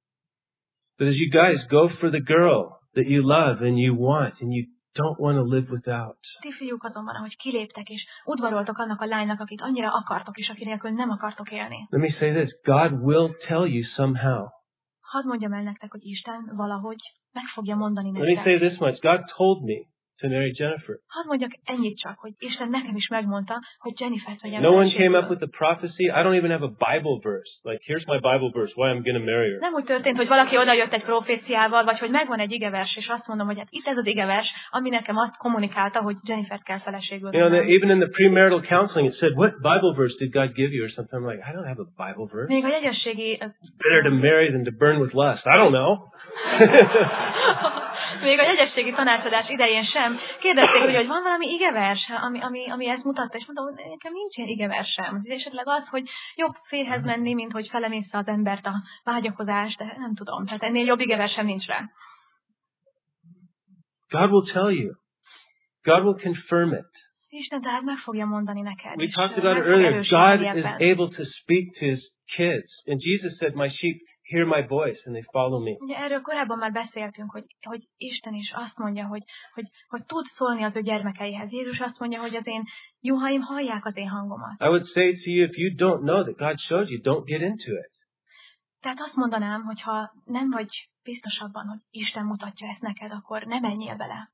But as you guys go for the girl that you love and you want and you don't want to live without. Ti fiúk azonban, ahogy kiléptek és udvaroltok annak a lánynak, akit annyira akartok, és aki nélkül nem akartok élni. Let me say this. God will tell you somehow. Hadd mondjam el nektek, hogy Isten valahogy meg fogja mondani Let me say nektek. this much. God told me to marry Jennifer. Hadd mondjak ennyit csak, hogy Isten nekem is megmondta, hogy Jennifer-t vegyem No one feleségül. came up with a prophecy. I don't even have a Bible verse. Like, here's my Bible verse, why I'm going to marry her. Nem úgy történt, hogy valaki odajött egy proféciával, vagy hogy megvan egy igevers, és azt mondom, hogy hát itt ez az igevers, ami nekem azt kommunikálta, hogy Jennifer-t kell feleségül You know, vennem. the, even in the premarital counseling, it said, what Bible verse did God give you or something? I'm like, I don't have a Bible verse. Még a jegyességi... Better to marry than to burn with lust. I don't know. Még a jegyességi tanácsadás idején sem kérdezték, hogy, hogy van valami igevers, ami, ami, ami ezt mutatta, és mondtam, hogy nekem nincs ilyen igeversem. És esetleg az, hogy jobb férhez menni, mint hogy felemészte az embert a vágyakozás, de nem tudom. Tehát ennél jobb igeversem nincs rá. God will tell you. God will confirm it. Isten tehát meg fogja mondani neked. We és talked meg about it fog earlier. erősíteni God is ebben. able to speak to his kids. And Jesus said, my sheep hear my voice and they follow me. Ugye erről korábban már beszéltünk, hogy, hogy Isten is azt mondja, hogy, hogy, hogy tud szólni az ő gyermekeihez. Jézus azt mondja, hogy az én juhaim hallják az én hangomat. I would say to you, if you don't know that God showed you, don't get into it. Tehát azt mondanám, hogy ha nem vagy biztos abban, hogy Isten mutatja ezt neked, akkor ne menjél bele.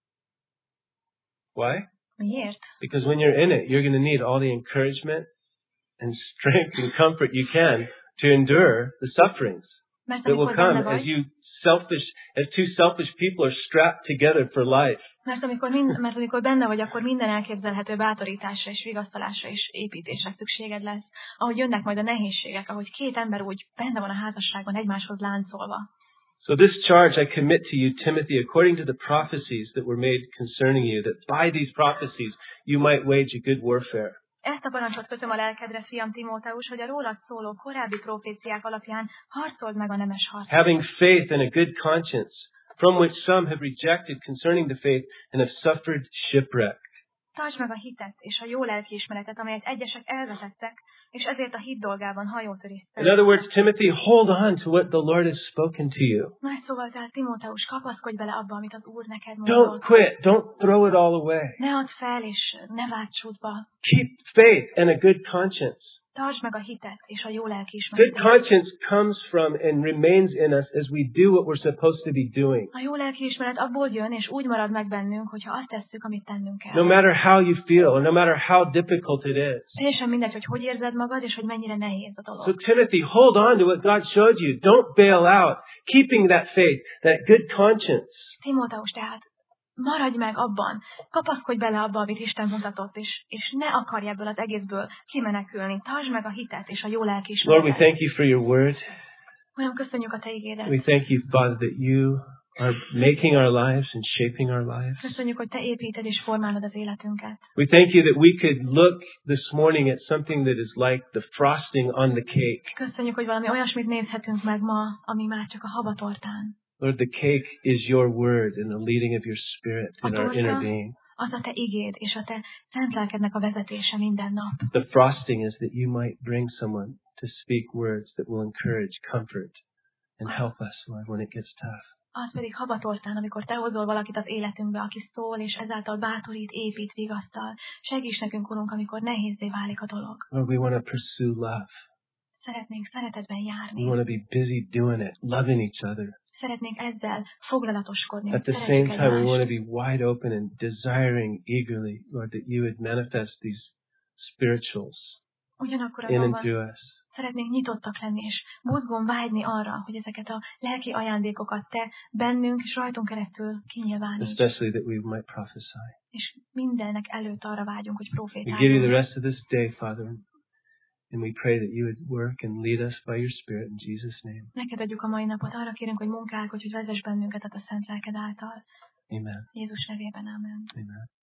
Why? Miért? Because when you're in it, you're going to need all the encouragement and strength and comfort you can to endure the sufferings Mert that will amikor benne come as vagy, you selfish, as two selfish people are strapped together for life. mert amikor, mind, mert amikor benne vagy, akkor minden elképzelhető bátorításra és vigasztalásra és építésre szükséged lesz. Ahogy jönnek majd a nehézségek, ahogy két ember úgy benne van a házasságban egymáshoz láncolva. So this charge I commit to you, Timothy, according to the prophecies that were made concerning you, that by these prophecies you might wage a good warfare. Ezt a parancsot kötöm a lelkedre, fiam Timóteus, hogy a rólad szóló korábbi proféciák alapján harcold meg a nemes harcot. Having faith and a good conscience, from which some have rejected concerning the faith and have suffered shipwreck. Tartsd meg a hitet és a jó lelkiismeretet, amelyet egyesek elvetettek, és ezért a hit dolgában hajótöréstek. In other words, Timothy, hold on to what the Lord has spoken to you. Más szóval, tehát Timóteus, kapaszkodj bele abba, amit az Úr neked Don't mondott. quit. Don't throw it all away. Ne add fel, és ne vágj csútba. Keep faith and a good conscience. Tartsd meg a hitet és a jó Good lelkiismeretet. conscience comes from and remains in us as we do what we're supposed to be doing. A jó lelkiismeret abból jön, és úgy marad meg bennünk, hogyha azt tesszük, amit tennünk kell. No matter how you feel, or no matter how difficult it is. Teljesen mindegy, hogy hogy érzed magad, és hogy mennyire nehéz a So dolog. Timothy, hold on to what God showed you. Don't bail out. Keeping that faith, that good conscience. Timóteus, tehát maradj meg abban, kapaszkodj bele abba, amit Isten mutatott, és, és ne akarj ebből az egészből kimenekülni. Tartsd meg a hitet és a jó Lord, we lelkiismeretet. thank you for your word. Uram, köszönjük a Te igédet. We thank you, Father, that you are making our lives and shaping our lives. Köszönjük, hogy Te építed és formálod az életünket. We thank you that we could look this morning at something that is like the frosting on the cake. Köszönjük, hogy valami olyasmit nézhetünk meg ma, ami már csak a habatortán. Lord, the cake is your word and the leading of your spirit in our inner being. Az a te igéd és a te szent lelkednek a vezetése minden nap. The frosting is that you might bring someone to speak words that will encourage, comfort, and help us, Lord, when it gets tough. Az pedig habatortán, amikor te hozol valakit az életünkbe, aki szól, és ezáltal bátorít, épít, vigasztal. Segíts nekünk, Urunk, amikor nehézzé válik a dolog. Lord, we want to pursue love. Szeretnénk szeretetben járni. We want to be busy doing it, loving each other. Szeretnénk ezzel foglalatoskodni. At the same time, we want to be wide open and desiring eagerly, Lord, that you would manifest these spirituals Ugyanakkor in and azonban through us. szeretnénk nyitottak lenni, és mozgón vágyni arra, hogy ezeket a lelki ajándékokat te bennünk és rajtunk keresztül kinyilváníts. Especially that we might prophesy. És mindennek előtt arra vágyunk, hogy We give you profétáljunk. the rest of this day, Father, and we pray that you would work and lead us by your Spirit in Jesus' name. Neked adjuk a mai napot, arra kérünk, hogy munkálkodj, hogy vezess bennünket a Szent Lelked által. Amen. Jézus nevében, amen. Amen.